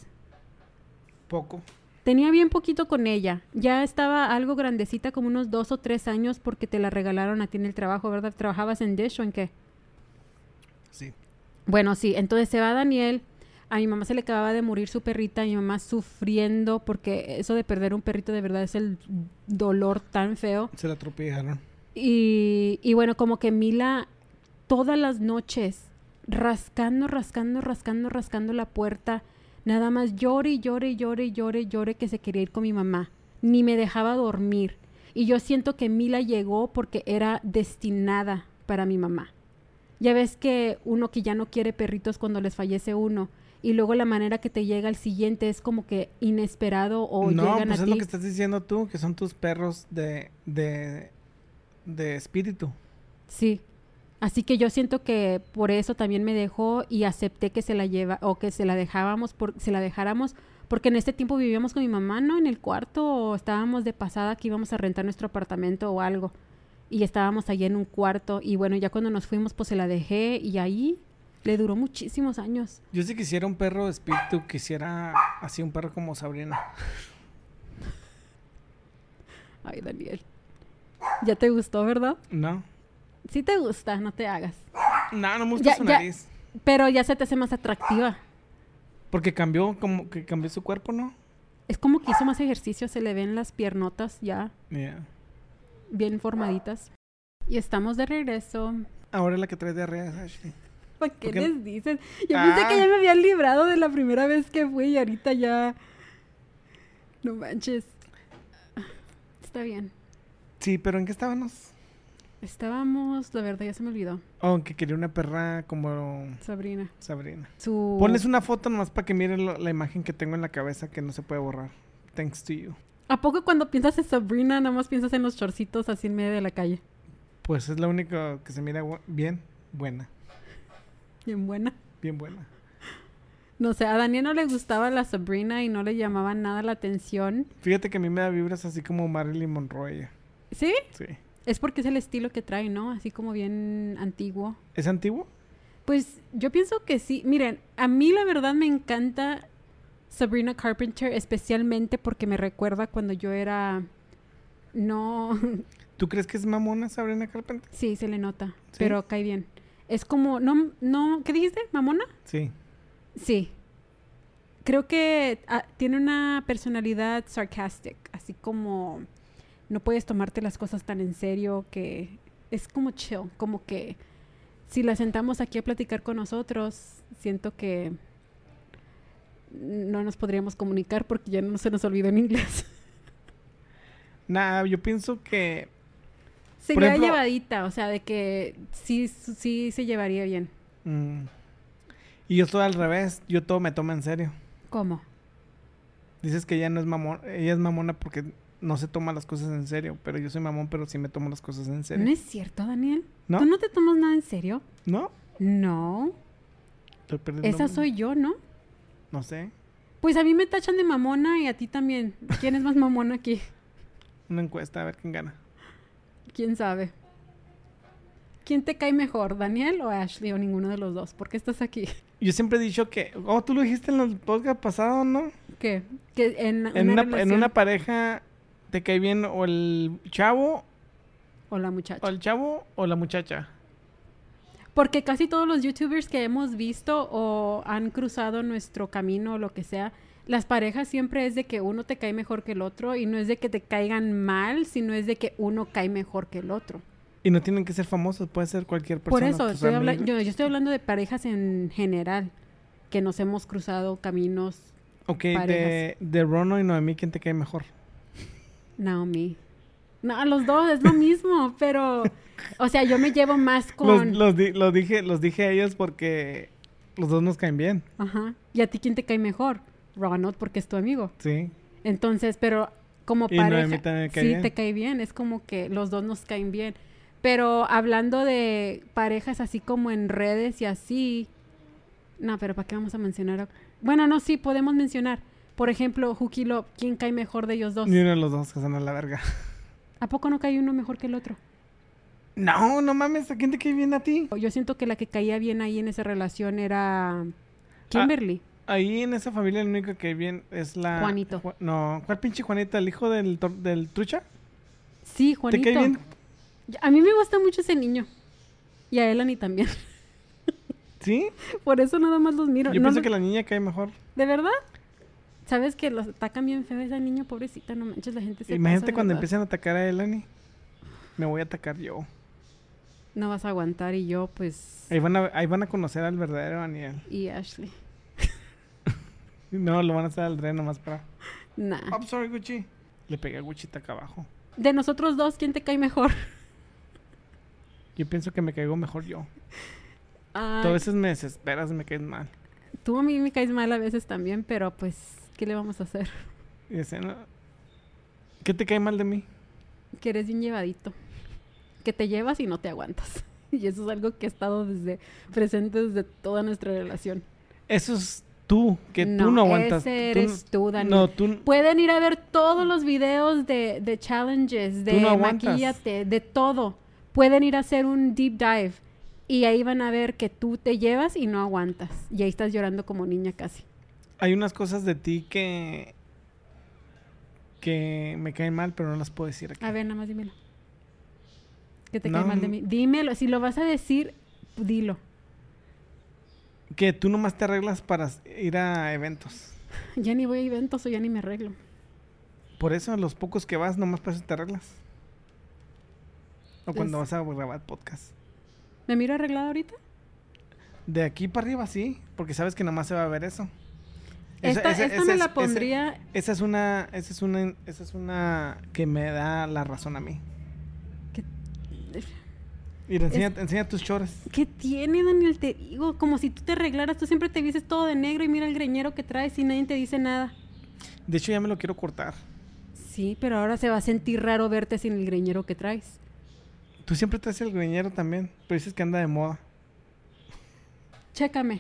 Poco. Tenía bien poquito con ella. Ya estaba algo grandecita, como unos dos o tres años, porque te la regalaron a ti en el trabajo, ¿verdad? ¿Trabajabas en Dish o en qué? Sí. Bueno, sí. Entonces se va Daniel. A mi mamá se le acababa de morir su perrita. Mi mamá sufriendo, porque eso de perder un perrito de verdad es el dolor tan feo. Se la atropellaron. Y, y bueno, como que Mila todas las noches rascando, rascando, rascando, rascando la puerta, nada más llore y llore y llore y llore, llore que se quería ir con mi mamá. ni me dejaba dormir. Y yo siento que Mila llegó porque era destinada para mi mamá. Ya ves que uno que ya no quiere perritos cuando les fallece uno, y luego la manera que te llega el siguiente es como que inesperado o no, llegan pues a es ti. lo que estás diciendo tú, que son tus perros de, de, de espíritu. Sí. Así que yo siento que por eso también me dejó y acepté que se la lleva o que se la dejábamos, por, se la dejáramos, porque en este tiempo vivíamos con mi mamá, ¿no? En el cuarto, o estábamos de pasada que íbamos a rentar nuestro apartamento o algo. Y estábamos allí en un cuarto. Y bueno, ya cuando nos fuimos, pues se la dejé y ahí le duró muchísimos años. Yo si quisiera un perro de espíritu, quisiera así un perro como Sabrina. Ay, Daniel. ¿Ya te gustó, verdad? No. Sí te gusta, no te hagas. No, no me gusta Ya- su ya- nariz. Pero ya se te hace más atractiva. Porque cambió, como que cambió su cuerpo, ¿no? Es como que hizo más ejercicio, se le ven las piernotas ya Yeah. bien formaditas. Y estamos de regreso. Ahora la que trae diarrea es Ashley. ¿Para qué ¿Por qué? les dicen? Yo Ah. pensé que ya me habían librado de la primera vez que fui y ahorita ya... No manches. Está bien. Sí, pero ¿en qué estábamos? Estábamos, la verdad ya se me olvidó. Oh, que quería una perra como Sabrina. Sabrina. Su... Ponles una foto nomás para que miren lo- la imagen que tengo en la cabeza que no se puede borrar. Thanks to you. ¿A poco cuando piensas en Sabrina nada más piensas en los chorcitos así en medio de la calle? Pues es la única que se mira bu- bien, buena. Bien buena. Bien buena. No sé, a Daniel no le gustaba la Sabrina y no le llamaba nada la atención. Fíjate que a mí me da vibras así como Marilyn Monroe ella. ¿Sí? Sí. Es porque es el estilo que trae, ¿no? Así como bien antiguo. ¿Es antiguo? Pues yo pienso que sí. Miren, a mí la verdad me encanta Sabrina Carpenter, especialmente porque me recuerda cuando yo era... No... ¿Tú crees que es mamona Sabrina Carpenter? Sí, se le nota, ¿Sí? pero cae bien. Es como... No, no... ¿Qué dijiste? ¿Mamona? Sí. Sí. Creo que ah, tiene una personalidad sarcastic, así como no puedes tomarte las cosas tan en serio, que es como chill, como que si la sentamos aquí a platicar con nosotros, siento que no nos podríamos comunicar porque ya no se nos olvidó en inglés. Nada, yo pienso que... Sería ejemplo- llevadita, o sea, de que sí, sí se llevaría bien. mm, y yo estoy al revés. Yo todo me tomo en serio. ¿Cómo? Dices que ella no es mamón. Ella es mamona porque no se toma las cosas en serio. Pero yo soy mamón, pero sí me tomo las cosas en serio. ¿No es cierto, Daniel? ¿No? ¿Tú no te tomas nada en serio? ¿No? No. Estoy perdiendo- Esa soy yo, ¿no? No sé. Pues a mí me tachan de mamona y a ti también. ¿Quién es más mamona aquí? Una encuesta, a ver quién gana. ¿Quién sabe? ¿Quién te cae mejor, Daniel o Ashley o ninguno de los dos? ¿Por qué estás aquí? Yo siempre he dicho que... Oh, tú lo dijiste en el podcast pasado, ¿no? ¿Qué? Que en, En una, en relación- una pareja te cae bien o el chavo, o la muchacha. o el chavo o la muchacha. Porque casi todos los youtubers que hemos visto o han cruzado nuestro camino o lo que sea, las parejas siempre es de que uno te cae mejor que el otro y no es de que te caigan mal, sino es de que uno cae mejor que el otro. Y no tienen que ser famosos, puede ser cualquier persona. Por eso, tus estoy habla- amigos. yo, yo estoy hablando de parejas en general, que nos hemos cruzado caminos. Ok, de, parejas. de Rono y Noemí, ¿quién te cae mejor? Naomi. No, los dos es lo mismo, pero... O sea, yo me llevo más Los, con... los, di- los dije, los dije a ellos porque los dos nos caen bien. Ajá. ¿Y a ti quién te cae mejor? Ronald, porque es tu amigo. Sí. Entonces, pero como Y pareja... Noemí también me cae sí, bien. te cae bien. Es como que los dos nos caen bien. Pero hablando de parejas así como en redes y así... No, pero ¿para qué vamos a mencionar? a- Bueno, no, sí, podemos mencionar. Por ejemplo, Juki Lop, ¿quién cae mejor de ellos dos? Ni uno de los dos que son a la verga. ¿A poco no cae uno mejor que el otro? No, no mames, ¿a quién te cae bien a ti? Yo siento que la que caía bien ahí en esa relación era Kimberly. Ahí en esa familia el único que cae bien es la... Juanito. Ju- no, ¿cuál pinche Juanita? ¿El hijo del, tor- del trucha? Sí, Juanito. ¿Te cae bien? A mí me gusta mucho ese niño. Y a Elani también. ¿Sí? Por eso nada más los miro. Yo No pienso lo- que la niña cae mejor. ¿De verdad? ¿Sabes que los atacan bien feo a esa niña? Pobrecita, no manches, la gente se Imagínate pasa, cuando ¿verdad? empiecen a atacar a Elani. Me voy a atacar yo. No vas a aguantar y yo, pues... Ahí van a, ahí van a conocer al verdadero Daniel. Y Ashley. No, lo van a hacer al Dre nomás para... Nah. I'm sorry, Gucci. Le pegué a Wichita acá abajo. De nosotros dos, ¿quién te cae mejor? Yo pienso que me caigo mejor yo. Ay, Tú a veces me desesperas, me caes mal. tú a mí me caes mal a veces también, pero pues, ¿qué le vamos a hacer? Y dice, no, ¿qué te cae mal de mí? Que eres bien llevadito. Que te llevas y no te aguantas. Y eso es algo que ha estado desde presente desde toda nuestra relación. Eso es tú, que tú no aguantas. Ese Tú eres tú, Daniel. No, tú... Pueden ir a ver todos los videos de, de challenges, de no aguantas. maquíllate, de todo. Pueden ir a hacer un deep dive y ahí van a ver que tú te llevas y no aguantas. Y ahí estás llorando como niña casi. Hay unas cosas de ti que... que me caen mal, pero no las puedo decir aquí. A ver, nada más dímelo. ¿Qué te No, cae mal de mí? Dímelo. Si lo vas a decir, dilo. Que tú nomás te arreglas para ir a eventos. Ya ni voy a eventos o ya ni me arreglo. Por eso, los pocos que vas, nomás para eso te arreglas. O cuando Es- vas a grabar podcast. ¿Me miro arreglada ahorita? De aquí para arriba, sí. Porque sabes que nomás se va a ver eso. Esta, Esa- esa- esta esa me es- la esa- pondría... Esa es una... Esa es una... Esa es una... que me da la razón a mí. ¿Qué, Mira, enseña, enseña tus chores. ¿Qué tiene, Daniel? Te digo, como si tú te arreglaras, tú siempre te vistes todo de negro y mira el greñero que traes y nadie te dice nada. De hecho, ya me lo quiero cortar. Sí, pero ahora se va a sentir raro verte sin el greñero que traes. Tú siempre traes el greñero también. Pero dices que anda de moda. Chécame.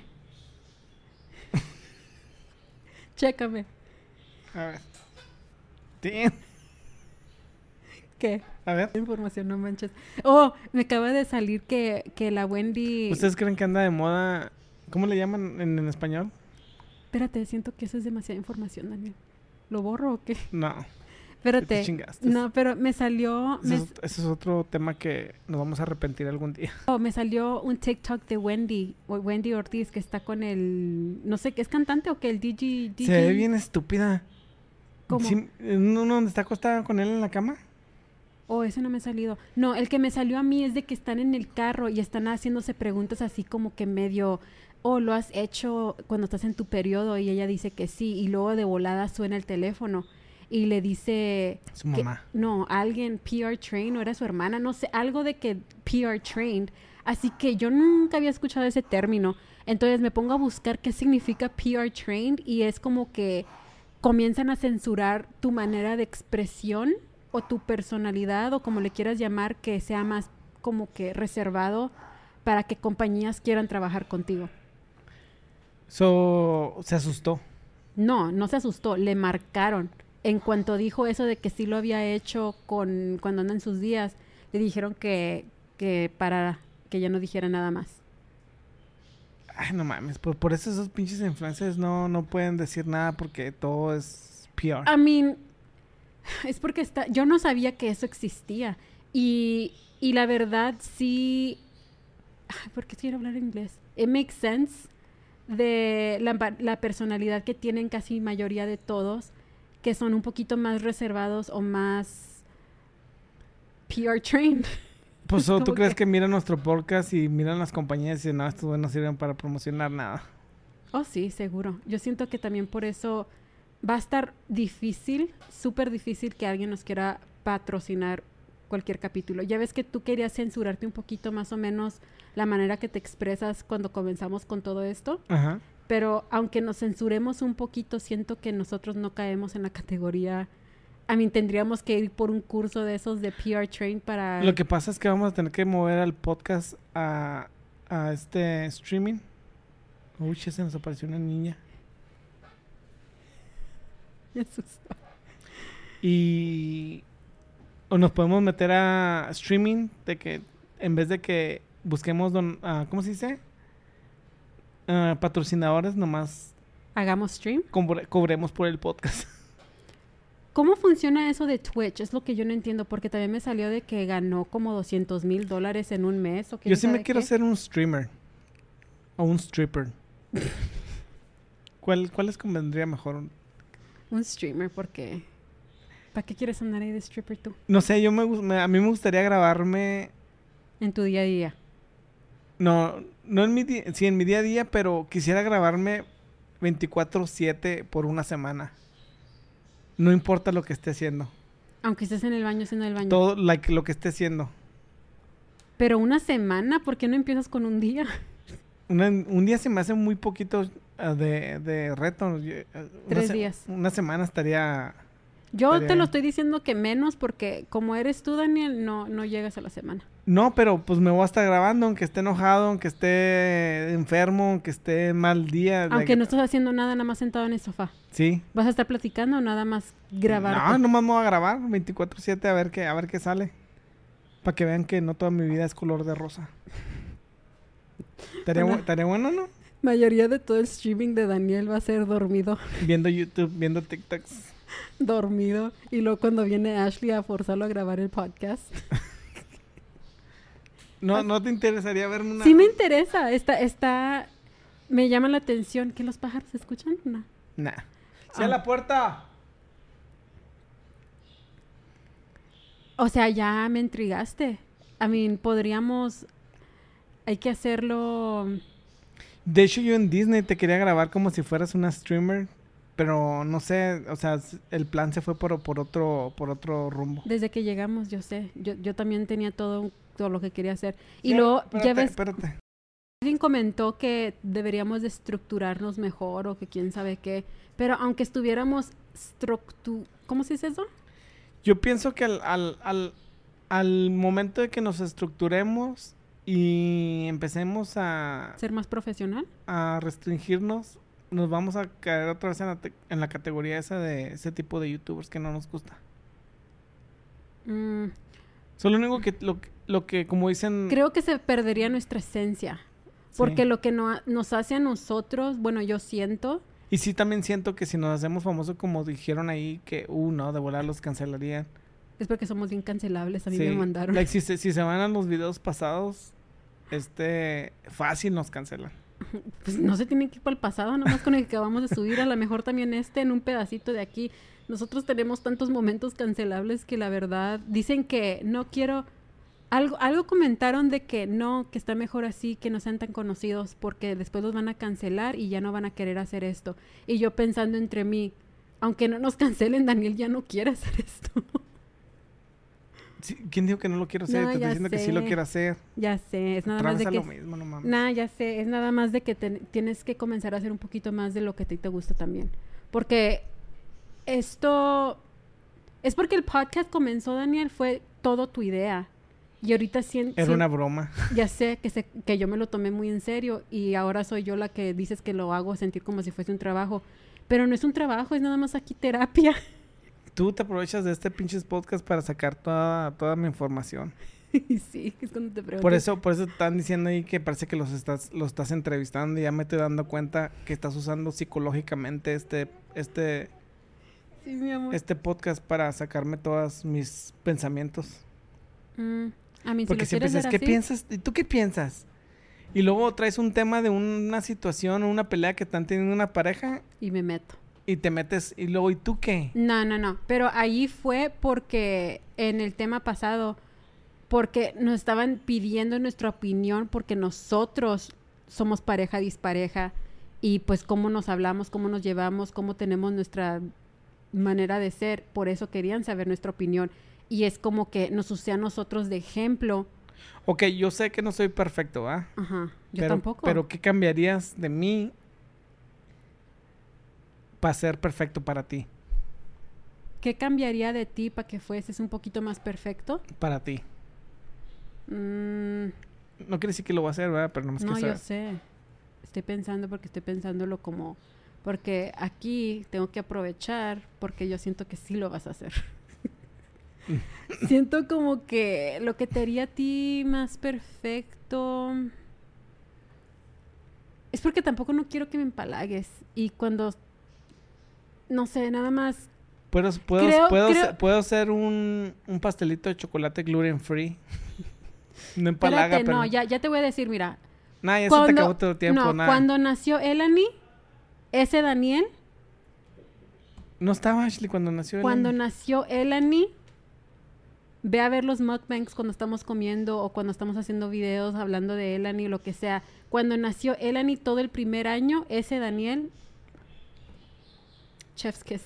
Chécame. A ver. Damn. ¿Qué? A ver. Información, no manches. Oh, me acaba de salir que, que la Wendy... ¿Ustedes creen que anda de moda? ¿Cómo le llaman en, en español? Espérate, siento que eso es demasiada información, Daniel. ¿Lo borro o qué? No. Espérate. te chingaste. No, pero me salió... Ese Me, es, ese es otro tema que nos vamos a arrepentir algún día. oh, me salió un TikTok de Wendy, o Wendy Ortiz, que está con el... No sé, ¿es cantante o qué? El D J... D J Se ve bien estúpida. ¿Cómo? Sí, ¿en uno donde está acostada con él en la cama? Oh, ese no me ha salido. No, el que me salió a mí es de que están en el carro y están haciéndose preguntas así como que medio, oh, ¿lo has hecho cuando estás en tu periodo? Y ella dice que sí, y luego de volada suena el teléfono y le dice... Su que- mamá. no, alguien P R trained, o era su hermana, no sé, algo de que P R trained. Así que yo nunca había escuchado ese término. Entonces me pongo a buscar qué significa P R trained y es como que comienzan a censurar tu manera de expresión o tu personalidad o como le quieras llamar, que sea más como que reservado para que compañías quieran trabajar contigo. So, se asustó. No, no se asustó, le marcaron. En cuanto dijo eso de que sí lo había hecho con cuando anda en sus días, le dijeron que, que parara, que ya no dijera nada más. Ay, no mames. Por, por eso esos pinches influencers no, no pueden decir nada porque todo es P R. I mean, es porque está, yo no sabía que eso existía. Y, y la verdad sí, ay, ¿por qué quiero hablar inglés? It makes sense de la, pa- la personalidad que tienen casi mayoría de todos, que son un poquito más reservados o más P R trained. Pues es so, ¿tú como crees que- que miran nuestro podcast y miran las compañías y dicen, no, estos güeyes no sirven para promocionar nada? Oh, sí, seguro. Yo siento que también por eso va a estar difícil, súper difícil que alguien nos quiera patrocinar cualquier capítulo. Ya ves que tú querías censurarte un poquito más o menos la manera que te expresas cuando comenzamos con todo esto, Ajá. pero aunque nos censuremos un poquito, siento que nosotros no caemos en la categoría... A mí tendríamos que ir por un curso de esos de P R train para... Lo que pasa es que vamos a tener que mover al podcast a, a este streaming. Uy, ya se nos apareció una niña. Me asustó. Y... O nos podemos meter a streaming de que en vez de que busquemos, don, ah, ¿cómo se dice? Ah, patrocinadores, nomás ¿Hagamos stream? cobre- cobremos por el podcast. ¿Cómo funciona eso de Twitch? Es lo que yo no entiendo, porque también me salió de que ganó como doscientos mil dólares en un mes. ¿O quién Yo sí me sabe quiero qué. ser un streamer. O un stripper. ¿Cuál, ¿Cuál les convendría mejor? Un streamer, porque... ¿Para qué quieres andar ahí de stripper tú? No sé, yo me, gus- me- a mí me gustaría grabarme... En tu día a día. No, no en mi, di- sí, en mi día a día, pero quisiera grabarme veinticuatro siete por una semana. No importa lo que esté haciendo. Aunque estés en el baño, estés en el baño. Todo like, lo que esté haciendo. Pero una semana, ¿por qué no empiezas con un día? Una, un día se me hace muy poquito uh, de, de reto. Yo, uh, Tres una se- días. Una semana estaría... Yo Estaría te lo bien. estoy diciendo que menos porque como eres tú, Daniel, no, no llegas a la semana. No, pero pues me voy a estar grabando, aunque esté enojado, aunque esté enfermo, aunque esté mal día. Aunque like- no estás haciendo nada, nada más sentado en el sofá. Sí. ¿Vas a estar platicando o nada más grabar? No, nomás me voy a grabar veinticuatro siete a ver qué, a ver qué sale. Para que vean que no toda mi vida es color de rosa. Estaría, Bueno. bu- estaría bueno, ¿no? Mayoría de todo el streaming de Daniel va a ser dormido, Viendo YouTube, viendo TikToks. dormido. Y luego cuando viene Ashley a forzarlo a grabar el podcast. No, ¿no te interesaría verme una...? Sí me interesa, está, está, me llama la atención. ¿Que los pájaros se escuchan? No. Nah. ¡Cierra Ah. la puerta! O sea, ya me intrigaste. I mean, podríamos, hay que hacerlo. De hecho, yo en Disney te quería grabar como si fueras una streamer. Pero no sé, o sea, s- el plan se fue por, por otro por otro rumbo. Desde que llegamos, yo sé, yo, yo también tenía todo, todo lo que quería hacer. Y Sí, luego, espérate, ya ves, Espérate. alguien comentó que deberíamos de estructurarnos mejor o que quién sabe qué. Pero aunque estuviéramos structu... ¿Cómo se dice eso? Yo pienso que al, al, al, al momento de que nos estructuremos y empecemos a, Ser más profesional. a restringirnos, nos vamos a caer otra vez en la, te- en la categoría esa de ese tipo de youtubers que no nos gusta. Mm, Solo lo único que, lo, que- lo que como dicen... creo que se perdería nuestra esencia. sí. Porque lo que no, nos hace a nosotros, bueno, yo siento... Y sí también siento que si nos hacemos famosos como dijeron ahí, que, uh, no, de volar los cancelarían. Es porque somos bien cancelables, a mí Sí, me mandaron. like, si, se, si se van a los videos pasados, este, fácil nos cancelan. Pues no se tienen que ir para el pasado, nomás con el que acabamos de subir, a lo mejor también este en un pedacito de aquí. Nosotros tenemos tantos momentos cancelables que la verdad dicen que no quiero... Algo, algo comentaron de que no, que está mejor así, que no sean tan conocidos porque después los van a cancelar y ya no van a querer hacer esto. Y yo pensando entre mí, aunque no nos cancelen, Daniel ya no quiere hacer esto. Sí, ¿quién dijo que no lo quiero hacer? No, Te estoy ya diciendo que sí lo sé. quiero hacer. Ya sé, es nada Otra más vez de a que... lo mismo, no mames. Nah, ya sé, es nada más de que te- tienes que comenzar a hacer un poquito más de lo que a ti te gusta también. Porque esto... Es porque el podcast comenzó, Daniel, fue todo tu idea. Y ahorita siento... Era una broma. Ya sé que, se, que yo me lo tomé muy en serio y ahora soy yo la que dices que lo hago sentir como si fuese un trabajo. Pero no es un trabajo, es nada más aquí terapia. Tú te aprovechas de este pinches podcast para sacar toda, toda mi información. Y sí, es cuando te pregunto. Por eso, por eso están diciendo ahí que parece que los estás, los estás entrevistando y ya me estoy dando cuenta que estás usando psicológicamente este, este, Sí, mi amor. este podcast para sacarme todos mis pensamientos. Mm, a mí, Porque si lo siempre quieres dices, ver ¿qué así, piensas? ¿Y tú qué piensas? Y luego traes un tema de una situación o una pelea que están teniendo una pareja y me meto. y te metes y luego, ¿y tú qué? No, no, no. Pero ahí fue porque en el tema pasado, porque nos estaban pidiendo nuestra opinión, porque nosotros somos pareja dispareja y pues cómo nos hablamos, cómo nos llevamos, cómo tenemos nuestra manera de ser. Por eso querían saber nuestra opinión. Y es como que nos usé a nosotros de ejemplo. Ok, yo sé que no soy perfecto, ¿va? Ajá. Yo pero, tampoco. Pero ¿qué cambiarías de mí para ser perfecto para ti? ¿Qué cambiaría de ti para que fueses un poquito más perfecto? Para ti. Mm, No quiere decir que lo voy a hacer, ¿verdad? Pero no más no, que yo saber. sé. Estoy pensando porque estoy pensándolo como... Porque aquí tengo que aprovechar porque yo siento que sí lo vas a hacer. Siento como que lo que te haría a ti más perfecto... Es porque tampoco no quiero que me empalagues. Y cuando... No sé, nada más... Puedo, puedo, Creo- puedo, creo- hacer, puedo hacer un, un pastelito de chocolate gluten free. No empalaga, Espérate, pero... no, ya, ya te voy a decir, mira. Nah, ya se Cuando- te acabó todo el tiempo, no, nada. cuando nació Elani, ese Daniel... No estaba Ashley cuando nació. Cuando Eleni. nació Elani, ve a ver los mukbangs cuando estamos comiendo o cuando estamos haciendo videos hablando de Elani o lo que sea. Cuando nació Elani todo el primer año, ese Daniel, chef's kiss.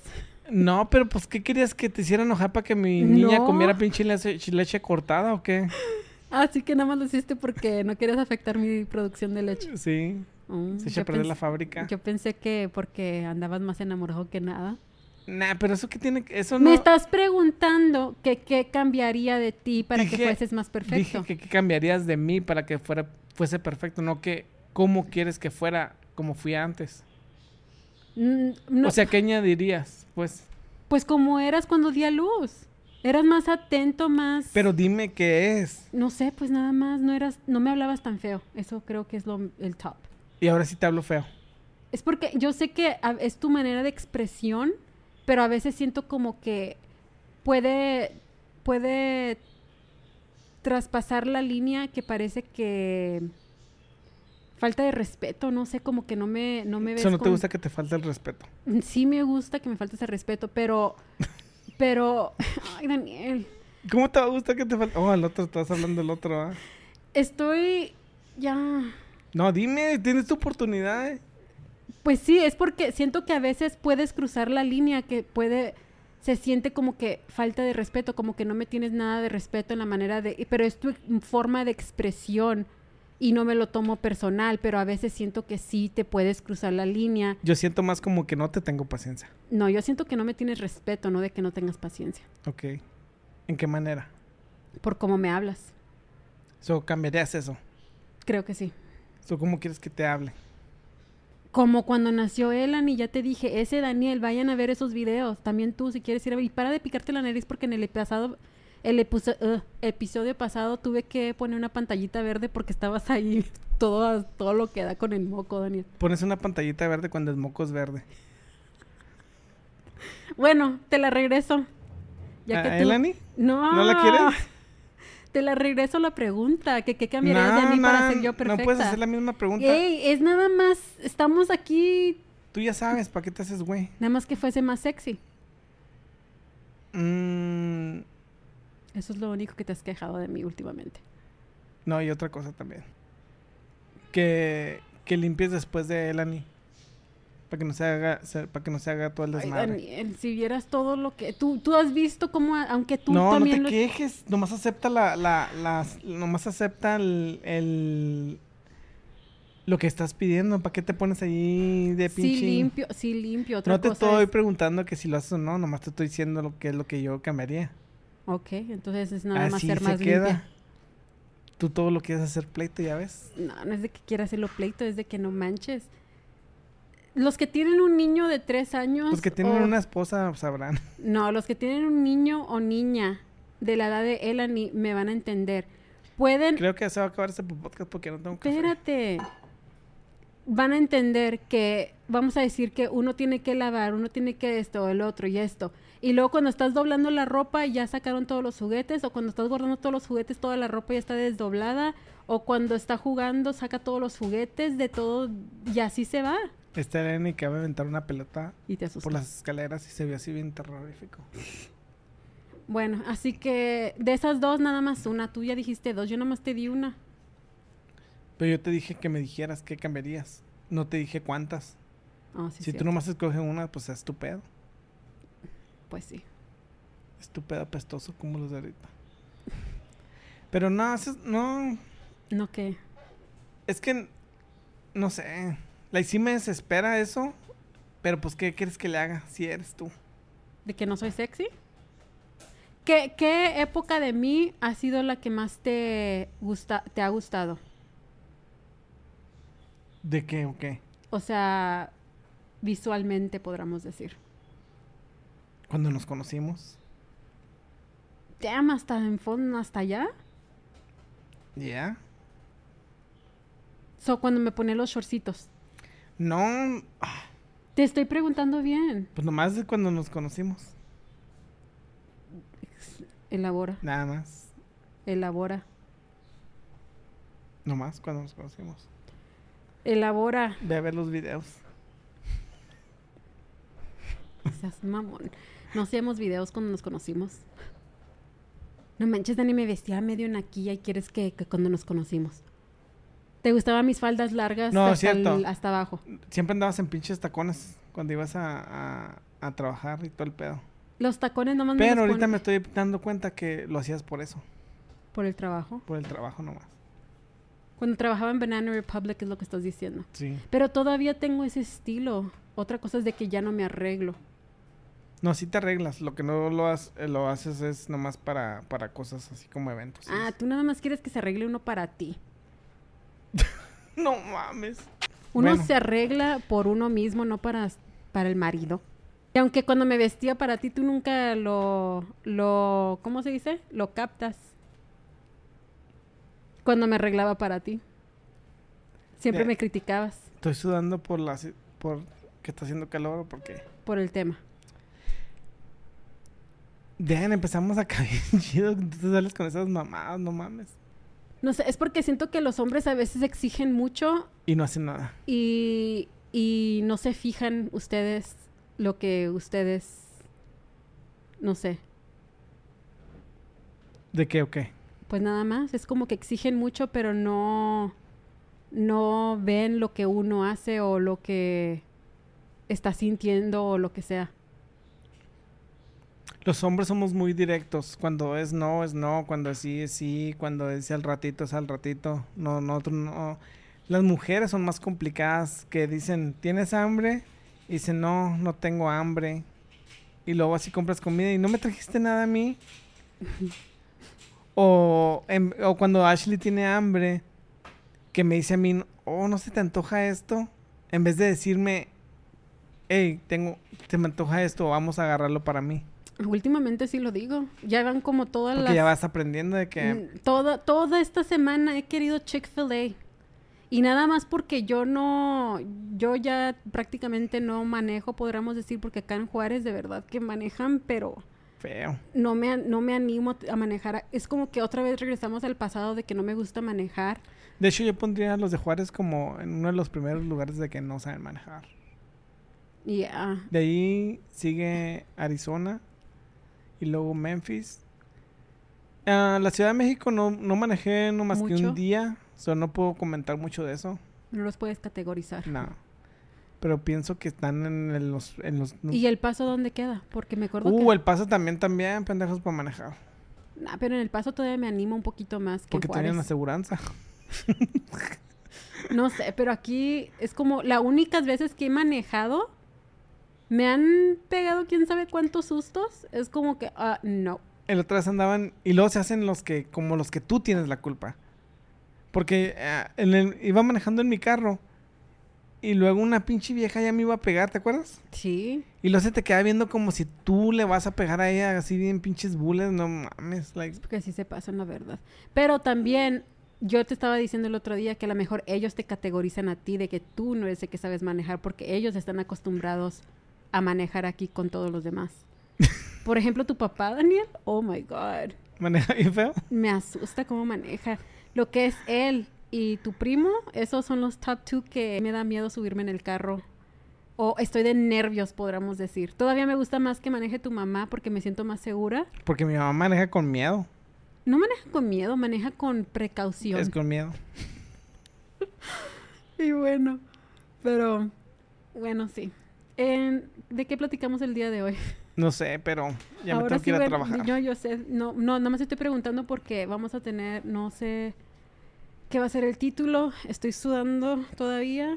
No, pero pues, ¿qué querías que te hiciera enojar para que mi niña No. comiera pinche leche, leche cortada o qué? Así que nada más lo hiciste porque no querías afectar mi producción de leche. Sí, Mm, se echa yo a perder pens- la fábrica. Yo pensé que porque andabas más enamorado que nada. Nah, pero eso que tiene... Eso no... Me estás preguntando que qué cambiaría de ti para que Dije- fueses más perfecto. Dije que qué cambiarías de mí para que fuera fuese perfecto, no que cómo quieres que fuera como fui antes. Mm, no, O sea, ¿qué añadirías? Pues, pues como eras cuando di a luz. Eras más atento, más... pero dime qué es. No sé, pues nada más, no eras, no me hablabas tan feo. Eso creo que es lo, el top. Y ahora sí te hablo feo. Es porque yo sé que a- es tu manera de expresión, pero a veces siento como que puede, puede traspasar la línea que parece que falta de respeto, no sé, como que no me, no me ves Eso no te con- gusta que te falte el respeto. Sí me gusta que me falte ese respeto, pero, pero, ay, Daniel, ¿Cómo te va a gustar que te falte? Oh, el otro, estás hablando del otro, ¿ah? estoy ya... No, dime, tienes tu oportunidad. ¿eh? Pues sí, es porque siento que a veces puedes cruzar la línea que puede, se siente como que falta de respeto, como que no me tienes nada de respeto en la manera de, pero es tu forma de expresión y no me lo tomo personal, pero a veces siento que sí te puedes cruzar la línea. Yo siento más como que no te tengo paciencia. No, yo siento que no me tienes respeto, no de que no tengas paciencia, Ok. ¿En qué manera? por cómo me hablas. So, cambiarías eso. Creo que sí. So, ¿cómo quieres que te hable? Como cuando nació Elan y ya te dije, ese Daniel, vayan a ver esos videos. También tú, si quieres ir a ver. Y para de picarte la nariz porque en el pasado, el episo- uh, episodio pasado tuve que poner una pantallita verde porque estabas ahí todo, todo lo que da con el moco, Daniel. Pones una pantallita verde cuando el moco es verde. Bueno, te la regreso. Ya que ¿A tú... Elani? No. ¿No la quieres? Te la regreso la pregunta. ¿Qué, qué cambiarías de mí para ser yo perfecta? No puedes hacer la misma pregunta. Ey, es nada más... Estamos aquí... Tú ya sabes, ¿para qué te haces güey? Nada más que fuese más sexy. Mm, Eso es lo único que te has quejado de mí últimamente. no, y otra cosa también. Que, que limpies después de Elani. Para que no se haga, se- para que no se haga todo el Ay, desmadre. Daniel, si vieras todo lo que... Tú, tú has visto cómo, a- aunque tú no, no también... te lo- quejes. Nomás acepta la, la, las, nomás acepta el, el- lo que estás pidiendo. ¿Para qué te pones ahí de pinche? Sí limpio, sí limpio. Otra No te cosa estoy es- preguntando que si lo haces o no. Nomás te estoy diciendo lo que es lo que yo cambiaría. Ok, entonces es nada más Así ser se más queda. limpia. Tú todo lo quieres hacer pleito, ya ves. No, no es de que quiera hacerlo pleito, es de que no manches. Los que tienen un niño de tres años... Los que tienen o- una esposa sabrán. No, los que tienen un niño o niña de la edad de Elani me van a entender. Pueden... Creo que se va a acabar este podcast porque no tengo café. Espérate. Van a entender que, vamos a decir que uno tiene que lavar, uno tiene que esto, el otro y esto. Y luego cuando estás doblando la ropa ya sacaron todos los juguetes, o cuando estás guardando todos los juguetes toda la ropa ya está desdoblada, o cuando está jugando saca todos los juguetes de todo y así se va. Esta Eleni que va a aventar una pelota Y te asustas. por las escaleras y se vio así bien terrorífico. Bueno, así que de esas dos nada más una. Tú ya dijiste dos, yo nada más te di una. Pero yo te dije que me dijeras qué cambiarías. No te dije cuántas. Ah, sí, si cierto. tú nomás escoges una, pues es tu pedo. Pues sí. Es tu pedo apestoso como los de ahorita. Pero no, eso es- no... ¿No qué? Es que... No sé. La sí me desespera eso. Pero pues, ¿qué quieres que le haga si eres tú? ¿De que no soy sexy? ¿Qué, qué época de mí ha sido la que más te gusta, te ha gustado? ¿De qué o qué? O sea, visualmente podríamos decir. Cuando nos conocimos. Damn, hasta en fondo, hasta allá. ¿Ya? So, cuando me ponía los shortcitos. No... ah, Te estoy preguntando bien. pues nomás de cuando nos conocimos. Elabora, Nada más. elabora, Nomás cuando nos conocimos. elabora. Ve a ver los videos. Seas mamón. No hacíamos videos cuando nos conocimos. No manches, Dani, me vestía medio naquilla y quieres que, que cuando nos conocimos. ¿Te gustaban mis faldas largas No, hasta, cierto. el- hasta abajo? Siempre andabas en pinches tacones cuando ibas a, a, a trabajar y todo el pedo. Los tacones nomás me Pero los ahorita pon- me estoy dando cuenta que lo hacías por eso, Por el trabajo. por el trabajo nomás. Cuando trabajaba en Banana Republic es lo que estás diciendo. Sí. Pero todavía tengo ese estilo. Otra cosa es de que ya no me arreglo. No, sí te arreglas. Lo que no lo, has- eh, lo haces es nomás para, para cosas así como eventos. ¿sí? Ah, tú nada más quieres que se arregle uno para ti. No mames. Uno Bueno. se arregla por uno mismo, no para, para el marido. Y aunque cuando me vestía para ti, tú nunca lo, lo, ¿cómo se dice? Lo captas. Cuando me arreglaba para ti. Siempre Eh. me criticabas Estoy sudando por la ci- por que está haciendo calor o por qué. por el tema. Dejan, empezamos acá bien chido. Tú sales con esas mamadas, no mames. No sé, es porque siento que los hombres a veces exigen mucho Y no hacen nada. y, y no se fijan ustedes lo que ustedes, no sé, ¿De qué o qué? pues nada más. Es como que exigen mucho, pero no, no ven lo que uno hace o lo que está sintiendo o lo que sea. Los hombres somos muy directos. Cuando es no, es no. Cuando es sí, es sí. Cuando es al ratito, es al ratito. No, no, otro no. Las mujeres son más complicadas que dicen, ¿tienes hambre? Y dicen, no, no tengo hambre. Y luego así compras comida y no me trajiste nada a mí. o, em- o cuando Ashley tiene hambre, que me dice a mí, oh, ¿no se te antoja esto? En vez de decirme, hey, tengo, te me antoja esto, vamos a agarrarlo para mí. Últimamente sí lo digo. Ya van como todas Porque las... ya vas aprendiendo de que... Mm, Toda, toda esta semana he querido Chick-fil-A. Y nada más porque yo no, yo ya prácticamente no manejo, podríamos decir, porque acá en Juárez de verdad que manejan, pero Feo. no me, an- no me animo a manejar. Es como que otra vez regresamos al pasado de que no me gusta manejar. De hecho, yo pondría a los de Juárez como en uno de los primeros lugares de que no saben manejar. Y ya, De ahí sigue Arizona y luego Memphis. Ah, la Ciudad de México no, no manejé no más que ¿Mucho? un día. O sea, no puedo comentar mucho de eso. no los puedes categorizar. No. Pero pienso que están en el- los... En los ¿Y el paso dónde queda? Porque me acuerdo uh, que... el Paso también, también, pendejos para manejar. Nah, pero en el paso todavía me animo un poquito más que Porque en Juárez. tienen aseguranza. No sé, pero aquí es como las únicas veces que he manejado me han pegado quién sabe cuántos sustos. Es como que, ah, no. El otro vez andaban y luego se hacen los que como los que tú tienes la culpa. Porque eh, en el- iba manejando en mi carro y luego una pinche vieja ya me iba a pegar, ¿te acuerdas? Sí. Y luego se te queda viendo como si tú le vas a pegar a ella así bien pinches bules, no mames, like, Porque así se pasan, la verdad. Pero también, yo te estaba diciendo el otro día que a lo mejor ellos te categorizan a ti de que tú no eres el que sabes manejar porque ellos están acostumbrados a manejar aquí con todos los demás. Por ejemplo, tu papá, Daniel, oh my God, maneja bien feo. me asusta cómo maneja. Lo que es él y tu primo, esos son los top two que me da miedo subirme en el carro. O estoy de nervios, podríamos decir. Todavía me gusta más que maneje tu mamá porque me siento más segura. Porque mi mamá maneja con miedo. No maneja con miedo, maneja con precaución. Es con miedo. Y bueno, pero bueno, sí. En- ¿De qué platicamos el día de hoy? No sé, pero ya me tengo que ir a bueno, trabajar. Yo, yo sé, no, no, nada más estoy preguntando porque vamos a tener, no sé qué va a ser el título. Estoy sudando todavía.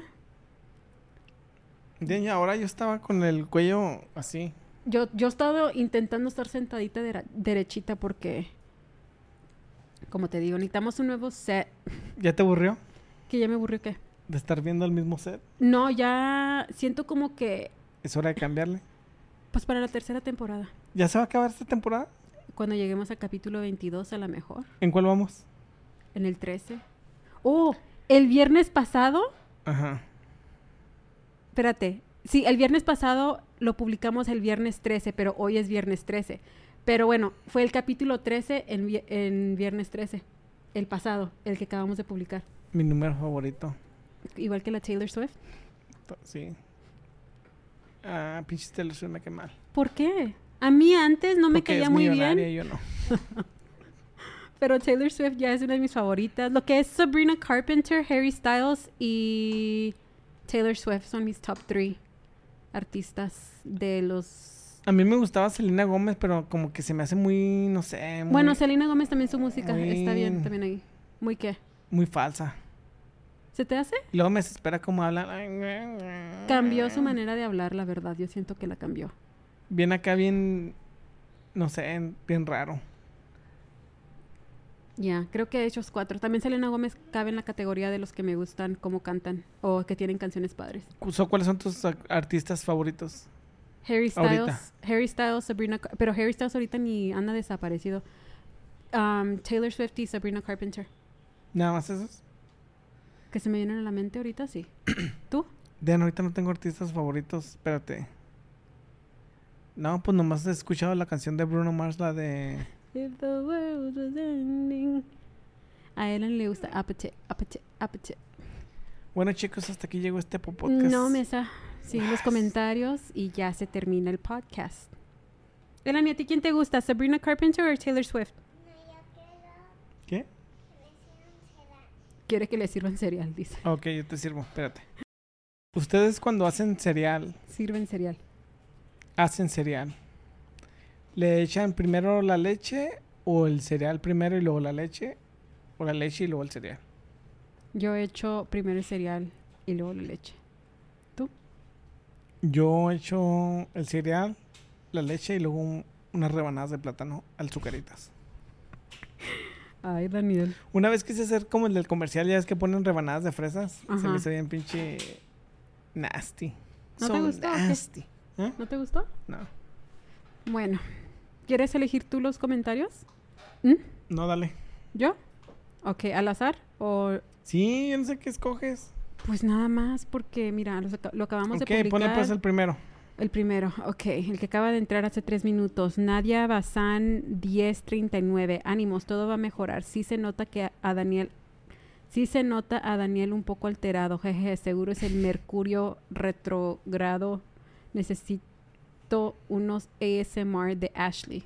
Ya, ya, ahora yo estaba con el cuello así. Yo, yo he estado intentando estar sentadita dera- derechita porque, como te digo, necesitamos un nuevo set. ¿Ya te aburrió Que ya me aburrió, ¿qué? de estar viendo el mismo set? No, ya siento como que, Es hora de cambiarle. pues para la tercera temporada, ¿Ya se va a acabar esta temporada? cuando lleguemos al capítulo veintidós a la mejor, ¿En cuál vamos? en el trece. Oh, el viernes pasado, Ajá. espérate, sí, el viernes pasado lo publicamos el viernes trece, pero hoy es viernes trece. Pero bueno, fue el capítulo trece en, vi- en viernes trece, el pasado, el que acabamos de publicar. Mi número favorito. Igual que la Taylor Swift. To- Sí. Ah, pinches Taylor Swift me cae mal. ¿Por qué? A mí antes no me Porque caía es muy millonaria bien, y yo no. pero Taylor Swift ya es una de mis favoritas. Lo que es Sabrina Carpenter, Harry Styles y Taylor Swift son mis top three. artistas de los... A mí me gustaba Selena Gómez, pero como que se me hace muy, no sé, muy, Bueno, Selena Gómez también su música muy- está bien también ahí. ¿Muy qué? muy falsa. ¿Se te hace? Y luego me desespera cómo habla. Cambió su manera de hablar, la verdad. Yo siento que la cambió. Bien acá, bien, no sé, bien raro. Ya, creo que esos cuatro. También Selena Gómez cabe en la categoría de los que me gustan cómo cantan o que tienen canciones padres. So, ¿cuáles son tus a- artistas favoritos? Harry Styles, Ahorita. Harry Styles, Sabrina, Car- pero Harry Styles ahorita ni anda desaparecido. Um, Taylor Swift y Sabrina Carpenter. Nada más esos. Que se me vienen a la mente ahorita, sí. ¿Tú? Dan, ahorita no tengo artistas favoritos. Espérate. No, pues nomás he escuchado la canción de Bruno Mars, la de... If the world was ending. A Ellen le gusta Appetite, Appetite, Appetite. Bueno, chicos, hasta aquí llegó este po- podcast. No, Mesa. Sigue los comentarios y ya se termina el podcast. Elani, ¿a ti quién te gusta? ¿Sabrina Carpenter o Taylor Swift? ¿Qué? Quiere que le sirvan cereal, dice. Ok, yo te sirvo, espérate. Ustedes cuando hacen cereal, Sirven cereal. hacen cereal, ¿le echan primero la leche o el cereal primero y luego la leche? ¿O la leche y luego el cereal? Yo he hecho primero el cereal y luego la leche. ¿Tú? Yo echo el cereal, la leche y luego un- unas rebanadas de plátano azucaritas. Ay, Daniel. Una vez quise hacer como el del comercial, ya es que ponen rebanadas de fresas. Se Ajá. me hizo bien pinche nasty. ¿No te So gustó o qué? nasty. ¿Eh? ¿No te gustó? No. Bueno. ¿Quieres elegir tú los comentarios? ¿Mm? No, dale. ¿Yo? Ok, ¿al azar? O... Sí, yo no sé qué escoges. Pues nada más porque, mira, los aca- lo acabamos Ok, de publicar. ponle pues el primero. El primero, ok. El que acaba de entrar hace tres minutos. Nadia Bazán, diez treinta y nueve. Ánimos, todo va a mejorar. Sí se nota que a, a Daniel... Sí se nota a Daniel un poco alterado. Jeje, seguro es el Mercurio retrogrado. Necesito unos A S M R de Ashley.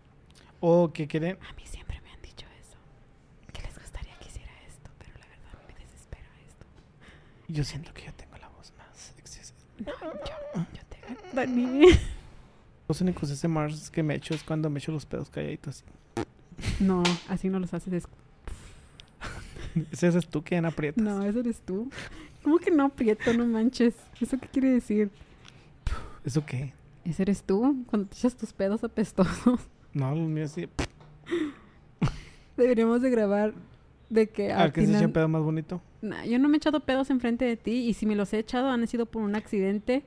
O que quieren. A mí siempre me han dicho eso. Que les gustaría que hiciera esto, pero la verdad me desespera esto. Yo siento que yo tengo la voz más sexy. No, yo, yo te gano. Daniel. Los únicos S M Rs que me echo es cuando me echo los pedos calladitos. No, así no los haces. es- Ese eres tú que en aprietas. No, eso eres tú. ¿Cómo que no aprieto? No manches. ¿Eso qué quiere decir? ¿Eso qué? Ese eres tú, cuando te echas tus pedos apestosos. No, los míos sí. Deberíamos de grabar de que ¿A al qué se echa final... pedo más bonito? Nah, yo no me he echado pedos enfrente de ti y si me los he echado han sido por un accidente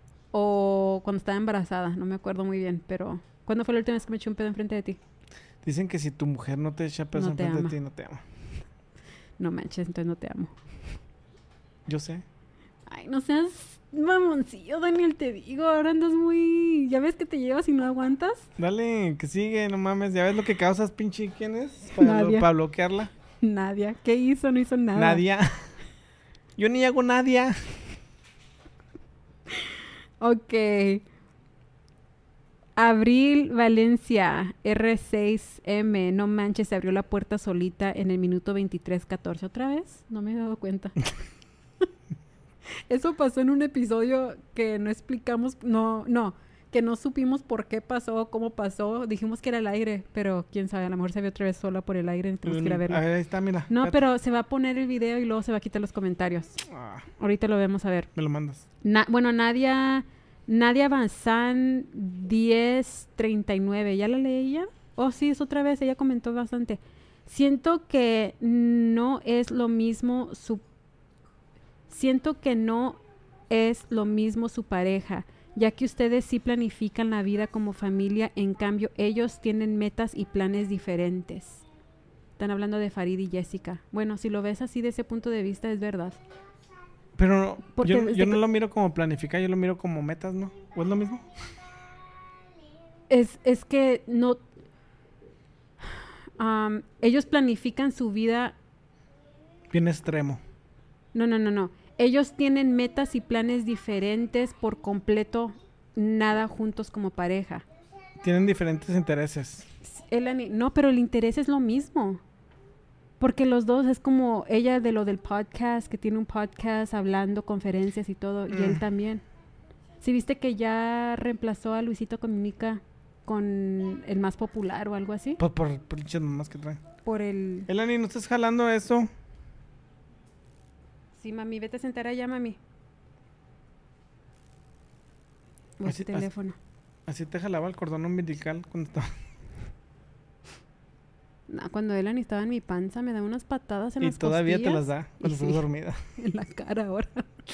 o cuando estaba embarazada. No me acuerdo muy bien, pero... ¿Cuándo fue la última vez que me eché un pedo enfrente de ti? Dicen que si tu mujer no te echa pedos No te enfrente de ama. ti, no te ama. No manches, entonces no te amo. Yo sé. Ay, no seas mamoncillo, Daniel, te digo. Ahora andas muy... ¿Ya ves que te llevas y no aguantas? Dale, que sigue, no mames. ¿Ya ves lo que causas, pinche? ¿Quién es? Para, Nadia. para bloquearla. Nadia. ¿Qué hizo? No hizo nada. Nadia. Yo ni hago Nadia. Ok. Abril Valencia, R seis M. No manches, se abrió la puerta solita en el minuto veintitrés catorce. ¿Otra vez? No me he dado cuenta. Eso pasó en un episodio que no explicamos, no, no, que no supimos por qué pasó, cómo pasó. Dijimos que era el aire, pero quién sabe, a lo mejor se vio otra vez sola por el aire, tenemos que ir a verlo. A ver, ahí está, mira. No, Espérate. pero se va a poner el video y luego se va a quitar los comentarios. Ah, Ahorita lo vemos a ver. me lo mandas. Na- bueno, Nadia, Nadia Bazán, diez treinta y nueve. ¿Ya la leí ya? Oh, sí, es otra vez. Ella comentó bastante. Siento que no es lo mismo su... Siento que no es lo mismo su pareja, ya que ustedes sí planifican la vida como familia. En cambio, ellos tienen metas y planes diferentes. Están hablando de Farid y Jessica. Bueno, si lo ves así de ese punto de vista, es verdad. Pero no, Porque yo, desde yo no que- lo miro como planificar, yo lo miro como metas, ¿no? ¿O es lo mismo? Es, es que no... Am, ellos planifican su vida... Bien extremo. No, no, no, no. Ellos tienen metas y planes diferentes por completo, nada juntos como pareja. Tienen diferentes intereses. Elani, no, pero el interés es lo mismo. Porque los dos es como ella de lo del podcast, que tiene un podcast hablando conferencias y todo, y él Mm. también. ¿Sí viste que ya reemplazó a Luisito Comunica con el más popular o algo así? Por, por, por pinches mamás que trae. Por el... Elani, ¿no estás jalando eso? Sí, mami, vete a sentar allá, mami. O Así- tu teléfono. Así te jalaba el cordón umbilical cuando estaba... No, cuando Elani estaba en mi panza me daba unas patadas en Y las todavía te costillas. las da cuando Y estás sí. dormida. En la cara ahora.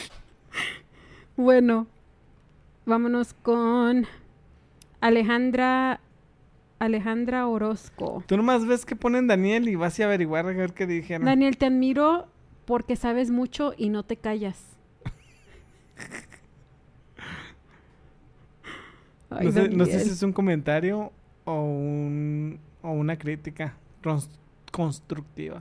Bueno, vámonos con Alejandra Alejandra Orozco. Tú nomás ves que ponen Daniel y vas a averiguar a ver qué dijeron. Daniel, te admiro porque sabes mucho y no te callas. Ay, no, sé, no sé Daniel. si es un comentario o, un, o una crítica cons- constructiva.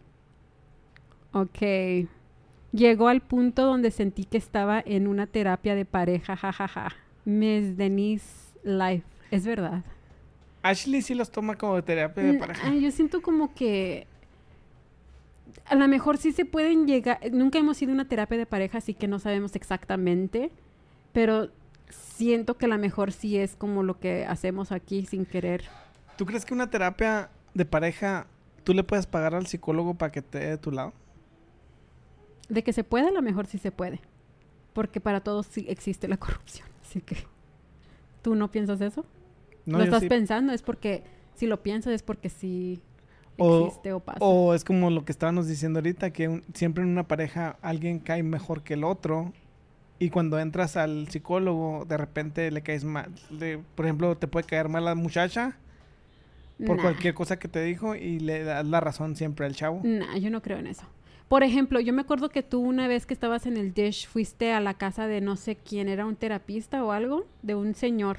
Ok. Llegó al punto donde sentí que estaba en una terapia de pareja, jajaja. Miss Denise Life. Es verdad. Ashley sí los toma como de terapia de Mm, pareja. ay, yo siento como que a lo mejor sí se pueden llegar. Nunca hemos ido a una terapia de pareja, así que no sabemos exactamente. Pero siento que a lo mejor sí es como lo que hacemos aquí sin querer. ¿Tú crees que una terapia de pareja tú le puedes pagar al psicólogo para que te dé de tu lado? De que se puede, a lo mejor sí se puede. Porque para todos sí existe la corrupción. Así que, ¿tú no piensas eso? No, lo yo estás sí. pensando, es porque, si lo piensas es porque sí O- existe o pasa. O es como lo que estábamos diciendo ahorita, que un- siempre en una pareja alguien cae mejor que el otro. Y cuando entras al psicólogo, de repente le caes mal. Le- por ejemplo, te puede caer mal la muchacha por Nah, cualquier cosa que te dijo y le das la razón siempre al chavo. nah, yo no creo en eso. Por ejemplo, yo me acuerdo que tú una vez que estabas en el Dish fuiste a la casa de no sé quién, era un terapista o algo, de un señor.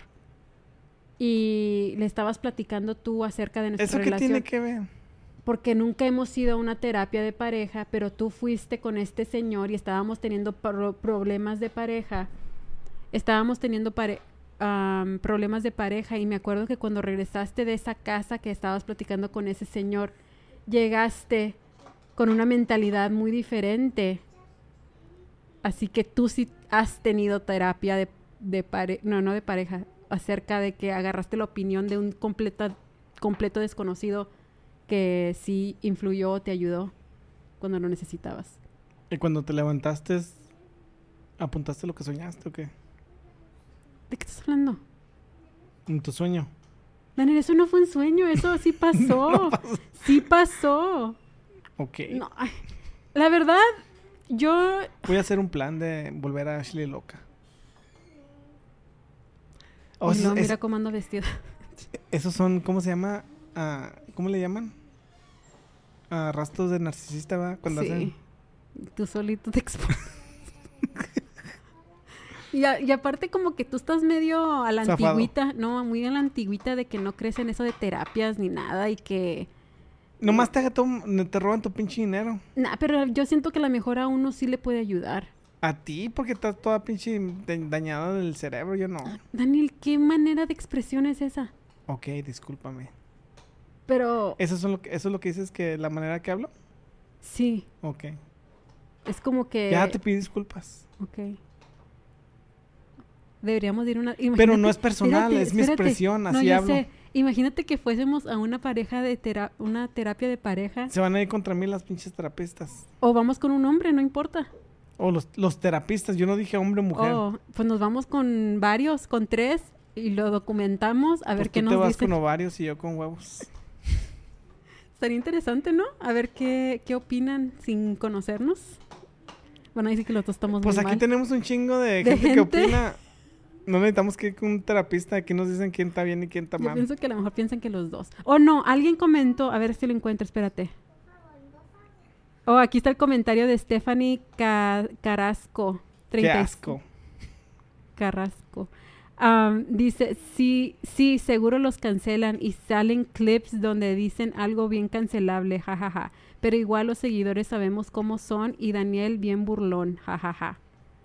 Y le estabas platicando tú acerca de nuestra ¿Eso qué relación. tiene que ver? Porque nunca hemos ido a una terapia de pareja, pero tú fuiste con este señor y estábamos teniendo pro- problemas de pareja. Estábamos teniendo pare- am, problemas de pareja y me acuerdo que cuando regresaste de esa casa que estabas platicando con ese señor, llegaste con una mentalidad muy diferente. Así que tú sí has tenido terapia de, de pareja, no, no de pareja, acerca de que agarraste la opinión de un completa, completo desconocido que sí influyó o te ayudó cuando lo necesitabas. Y cuando te levantaste, ¿apuntaste lo que soñaste o qué? ¿De qué estás hablando? En tu sueño. Daniel, eso no fue un sueño, eso sí pasó. No pasó. Sí pasó. Ok. No, ay, la verdad, yo... Voy a hacer un plan de volver a Ashley loca. O Ay, esos, no, mira es- cómo ando vestida. esos son, ¿cómo se llama? Ah, ¿cómo le llaman? Ah, rastros de narcisista, ¿va? Cuando Sí. hacen... Tú solito te expones. y, a- y aparte como que tú estás medio a la Zafado. antigüita, no, muy a la antigüita de que no crees en eso de terapias ni nada y que... Nomás te, to- te roban tu pinche dinero. Nah, pero yo siento que a lo mejor a uno sí le puede ayudar. A ti, porque estás toda pinche da- dañada del cerebro, yo no. Daniel, ¿qué manera de expresión es esa? Ok, discúlpame. Pero ¿Eso es lo que, eso es lo que dices que la manera que hablo? sí, Ok. es como que... Ya te pido disculpas. Ok. Deberíamos ir a una... Pero imagínate- no es personal, espérate, es mi espérate. expresión, No, así ya hablo. sé. Imagínate que fuésemos a una pareja de tera- una terapia de pareja Se van a ir contra mí las pinches terapistas. o vamos con un hombre, no importa. O los, los terapistas, yo no dije hombre o mujer. O pues nos vamos con varios, con tres y lo documentamos a ver Pues qué tú nos te vas dicen. con ovarios y yo con huevos. Estaría interesante, ¿no? A ver qué, qué opinan sin conocernos. Van a decir que los dos estamos Pues muy aquí mal. tenemos un chingo de, ¿De gente, que gente? opina. No necesitamos que ir con un terapista. Aquí nos dicen quién está bien y quién está Yo mal. pienso que a lo mejor piensan que los dos. O no, alguien comentó, a ver si lo encuentro, espérate. Oh, aquí está el comentario de Stephanie Ca- Carrasco. Qué treinta y- asco. Carrasco. Am, dice, sí, sí, seguro los cancelan y salen clips donde dicen algo bien cancelable, jajaja. Pero igual los seguidores sabemos cómo son y Daniel bien burlón, jajaja.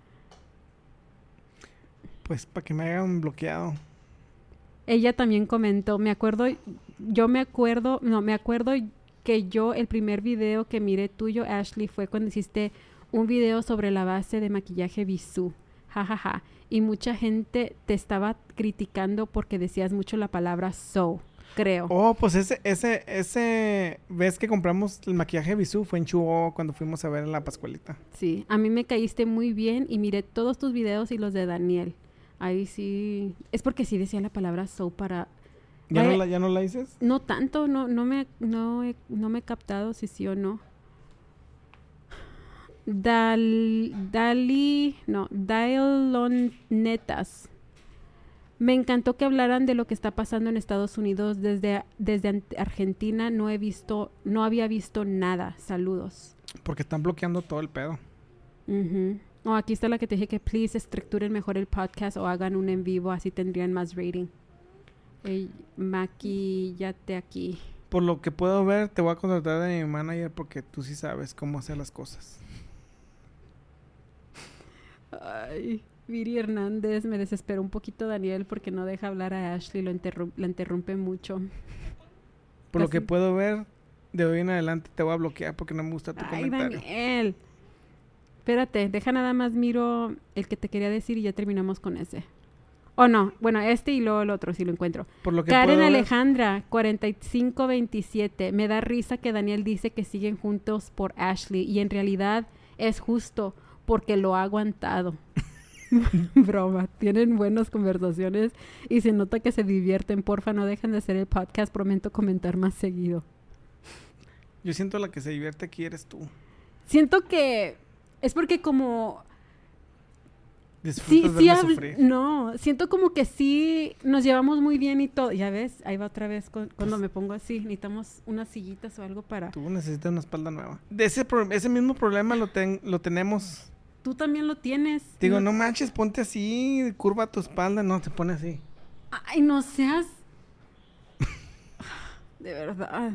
Pues para que me hayan bloqueado. Ella también comentó, me acuerdo, yo me acuerdo, no, me acuerdo que yo el primer video que miré tuyo, Ashley, fue cuando hiciste un video sobre la base de maquillaje Bisú. Ja, ja, ja. Y mucha gente te estaba criticando porque decías mucho la palabra so, creo. Oh, pues ese, ese, ese... ¿Ves que compramos el maquillaje de Bisú? Fue en Chuo cuando fuimos a ver la Pascualita. Sí, a mí me caíste muy bien y miré todos tus videos y los de Daniel. Ahí sí... Es porque sí decía la palabra so para... ¿Ya, Vaya, no, la, ¿Ya no la dices? No tanto, no, no, me, no, he, no me he captado si sí o no. Dal, Dali, no, Dailonetas. Me encantó que hablaran de lo que está pasando en Estados Unidos. Desde, desde Argentina no he visto, no había visto nada. Saludos. Porque están bloqueando todo el pedo. Uh-huh. Oh, aquí está la que te dije que please estructuren mejor el podcast o hagan un en vivo, así tendrían más rating. Hey, maquillate aquí. Por lo que puedo ver, te voy a contratar de mi manager porque tú sí sabes cómo hacer las cosas. Ay, Viri Hernández, me desespera un poquito Daniel porque no deja hablar a Ashley, lo interrum- la interrumpe mucho. Por lo Casi- que puedo ver, de hoy en adelante te voy a bloquear porque no me gusta tu Ay, comentario. Daniel. Espérate, deja nada más miro el que te quería decir y ya terminamos con ese. O no, bueno, este y luego el otro, si lo encuentro. Por lo que Karen puedo ver- Alejandra, cuarenta y cinco veintisiete. Me da risa que Daniel dice que siguen juntos por Ashley y en realidad es justo porque lo ha aguantado. Broma, tienen buenas conversaciones y se nota que se divierten. Porfa, no dejen de hacer el podcast, prometo comentar más seguido. Yo siento la que se divierte aquí eres tú. Siento que es porque como... Sí, Disfrutas sí, verme habl- sufrir. no, siento como que sí nos llevamos muy bien y todo. Ya ves, ahí va otra vez con- cuando me pongo así. Necesitamos unas sillitas o algo para... Tú necesitas una espalda nueva. De ese, pro- ese mismo problema lo, ten- lo tenemos. Tú también lo tienes. Digo, no manches, ponte así, curva tu espalda. No, se pone así. Ay, no seas... De verdad.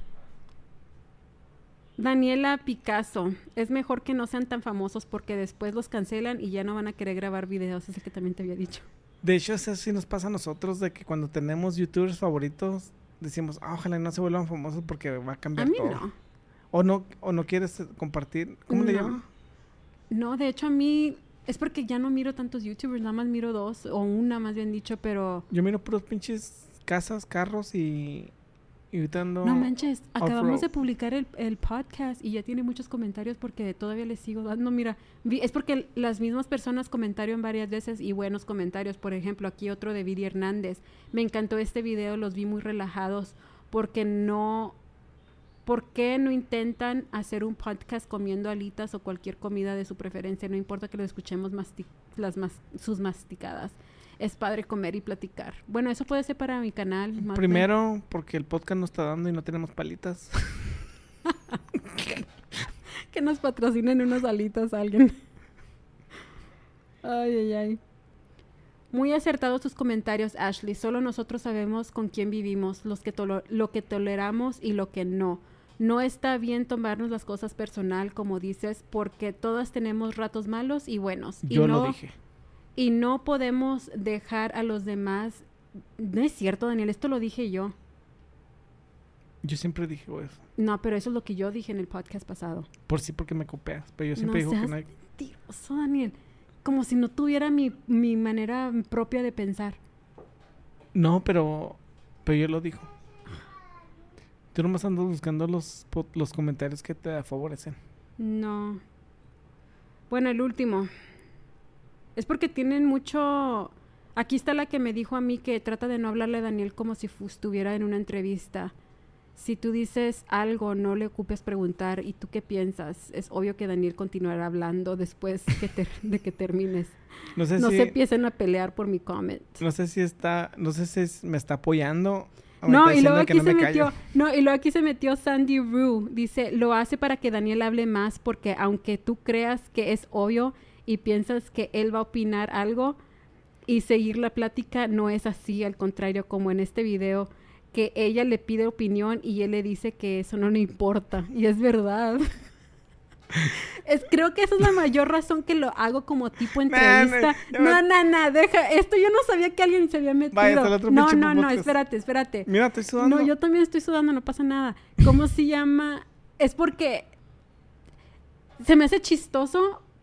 Daniela Picasso. Es mejor que no sean tan famosos porque después los cancelan y ya no van a querer grabar videos. Ese que también te había dicho. De hecho, eso sí nos pasa a nosotros, de que cuando tenemos youtubers favoritos, decimos, ah, ojalá no se vuelvan famosos porque va a cambiar A mí todo. no. O no, o no quieres eh, compartir. ¿Cómo le No. llaman? No, de hecho a mí... Es porque ya no miro tantos youtubers. Nada más miro dos. O una, más bien dicho, pero... Yo miro puros pinches casas, carros y... Y ahorita ando... No manches, acabamos off-road. de publicar el, el podcast y ya tiene muchos comentarios porque todavía les sigo dando. Mira, vi- es porque las mismas personas comentaron varias veces y buenos comentarios. Por ejemplo, aquí otro de Viri Hernández. Me encantó este video, los vi muy relajados porque no... ¿Por qué no intentan hacer un podcast comiendo alitas o cualquier comida de su preferencia? No importa que lo escuchemos masti- las mas- sus masticadas. Es padre comer y platicar. Bueno, eso puede ser para mi canal. más de- Primero, porque el podcast no está dando y no tenemos palitas. Que nos patrocinen unas alitas a alguien. Ay, ay, ay. Muy acertados tus comentarios, Ashley. Solo nosotros sabemos con quién vivimos, los que tolo- lo que toleramos y lo que no. No está bien tomarnos las cosas personal, como dices, porque todas tenemos ratos malos y buenos. Y Yo no, lo dije. Y no podemos dejar a los demás... No es cierto, Daniel, esto lo dije yo. Yo siempre dije eso. No, pero eso es lo que yo dije en el podcast pasado. Por sí, porque me copias. Pero yo siempre No digo que seas no hay... mentiroso, Daniel. Como si no tuviera mi, mi manera propia de pensar. No, pero... Pero yo lo digo. Tú nomás andas buscando los, po- los comentarios que te favorecen. No. Bueno, el último. Es porque tienen mucho... Aquí está la que me dijo a mí que trata de no hablarle a Daniel como si fu- estuviera en una entrevista. Si tú dices algo, no le ocupes preguntar. ¿Y tú qué piensas? Es obvio que Daniel continuará hablando después que ter- de que termines. No sé No si... se empiecen a pelear por mi comment. No sé si está... No sé si es- me está apoyando... o me No, está y luego diciendo que aquí no se me metió, calle. no, y luego aquí se metió Sandy Rue. Dice, lo hace para que Daniel hable más porque aunque tú creas que es obvio y piensas que él va a opinar algo y seguir la plática, no es así, al contrario, como en este video, que ella le pide opinión y él le dice que eso no le importa. Y es verdad. Es, creo que esa es la mayor razón que lo hago como tipo entrevista. ya No, me- no, no, deja. Esto yo no sabía que alguien se había metido. Vaya, hasta el otro no, pinche no, no, podcast. espérate, espérate. Mira, estoy sudando. No, yo también estoy sudando, no pasa nada. ¿Cómo se llama? Es porque se me hace chistoso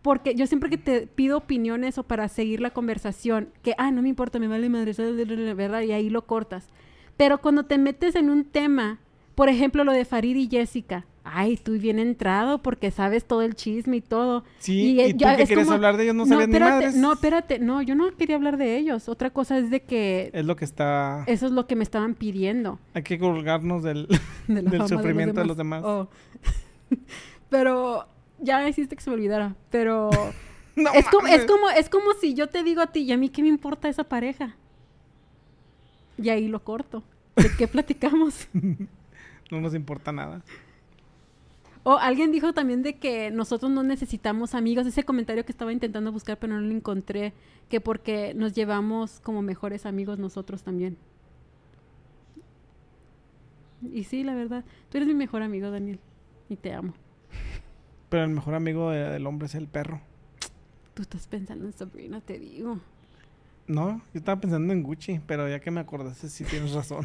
porque yo siempre que te pido opiniones o para seguir la conversación, que, ah, no me importa, me vale madre, ¿verdad? Y ahí lo cortas. Pero cuando te metes en un tema, por ejemplo, lo de Farid y Jessica, ay, tú bien entrado porque sabes todo el chisme y todo. Sí, y, y, tú ya, que es quieres como, hablar de ellos no sabías ni espérate, madres. No, espérate, no, yo no quería hablar de ellos. Otra cosa es de que... Es lo que está... Eso es lo que me estaban pidiendo. Hay que colgarnos del, De la del fama sufrimiento de los de demás. los demás. Oh. Pero ya hiciste que se me olvidara. Pero No es, como, mames. es, como, es como si yo te digo a ti, ¿y a mí qué me importa esa pareja? Y ahí lo corto. ¿De qué platicamos? No nos importa nada. O alguien dijo también de que nosotros no necesitamos amigos. Ese comentario que estaba intentando buscar, pero no lo encontré. Que porque nos llevamos como mejores amigos nosotros también. Y sí, la verdad. Tú eres mi mejor amigo, Daniel. Y te amo. Pero el mejor amigo de- del hombre es el perro. Tú estás pensando en Sabrina, te digo. No, yo estaba pensando en Gucci, pero ya que me acordaste, sí tienes razón.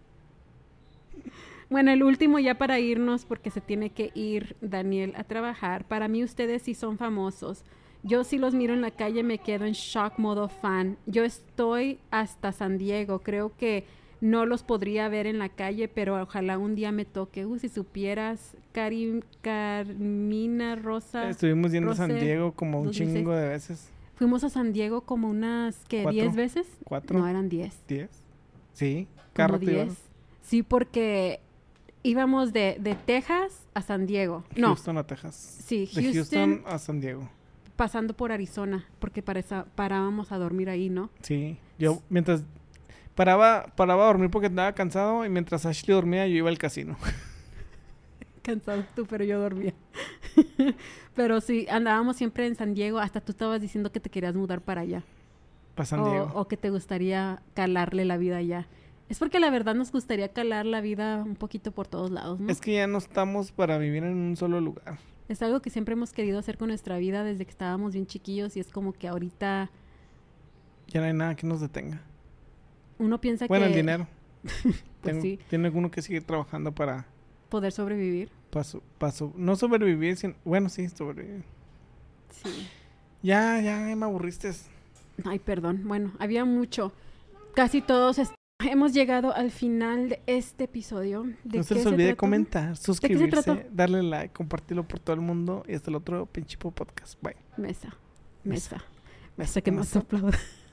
Bueno, el último ya para irnos, porque se tiene que ir Daniel a trabajar. Para mí ustedes sí son famosos. Yo si los miro en la calle me quedo en shock modo fan. Yo estoy hasta San Diego. Creo que no los podría ver en la calle, pero ojalá un día me toque. Uh, si supieras, Karim, Carmina Rosa. Estuvimos yendo a San Rosé, Diego como un dos mil seis. chingo de veces. Fuimos a San Diego como unas, ¿qué? Cuatro. ¿Diez veces? ¿Cuatro? No, eran diez. ¿Diez? Sí. Como Carro te diez. llevaron. Sí, porque íbamos de, de Texas a San Diego. No, Houston a Texas. sí, De Houston, Houston a San Diego. pasando por Arizona, porque para esa- parábamos a dormir ahí, ¿no? Sí. Yo mientras... Paraba, paraba a dormir porque andaba cansado y mientras Ashley dormía yo iba al casino. Cansado tú, pero yo dormía. Pero sí, andábamos siempre en San Diego. Hasta tú estabas diciendo que te querías mudar para allá. Para San o, Diego. o que te gustaría calarle la vida allá. Es porque la verdad nos gustaría calar la vida un poquito por todos lados, ¿no? Es que ya no estamos para vivir en un solo lugar. Es algo que siempre hemos querido hacer con nuestra vida desde que estábamos bien chiquillos y es como que ahorita Ya no hay nada que nos detenga. uno piensa Bueno, que... el dinero. Pues Tengo- sí, Tiene uno que seguir trabajando para... poder sobrevivir. para, so- para so- no sobrevivir, sin, bueno, sí, sobrevivir. Sí. Ya, ya, me aburriste. Ay, perdón. Bueno, había mucho. Casi todos est- hemos llegado al final de este episodio. ¿De No se qué les olvide trató? comentar, trató? suscribirse, darle like, compartirlo por todo el mundo y hasta el otro pinche podcast. Bye. Mesa. Mesa. Mesa. Mesa que más Mesa. aplauda.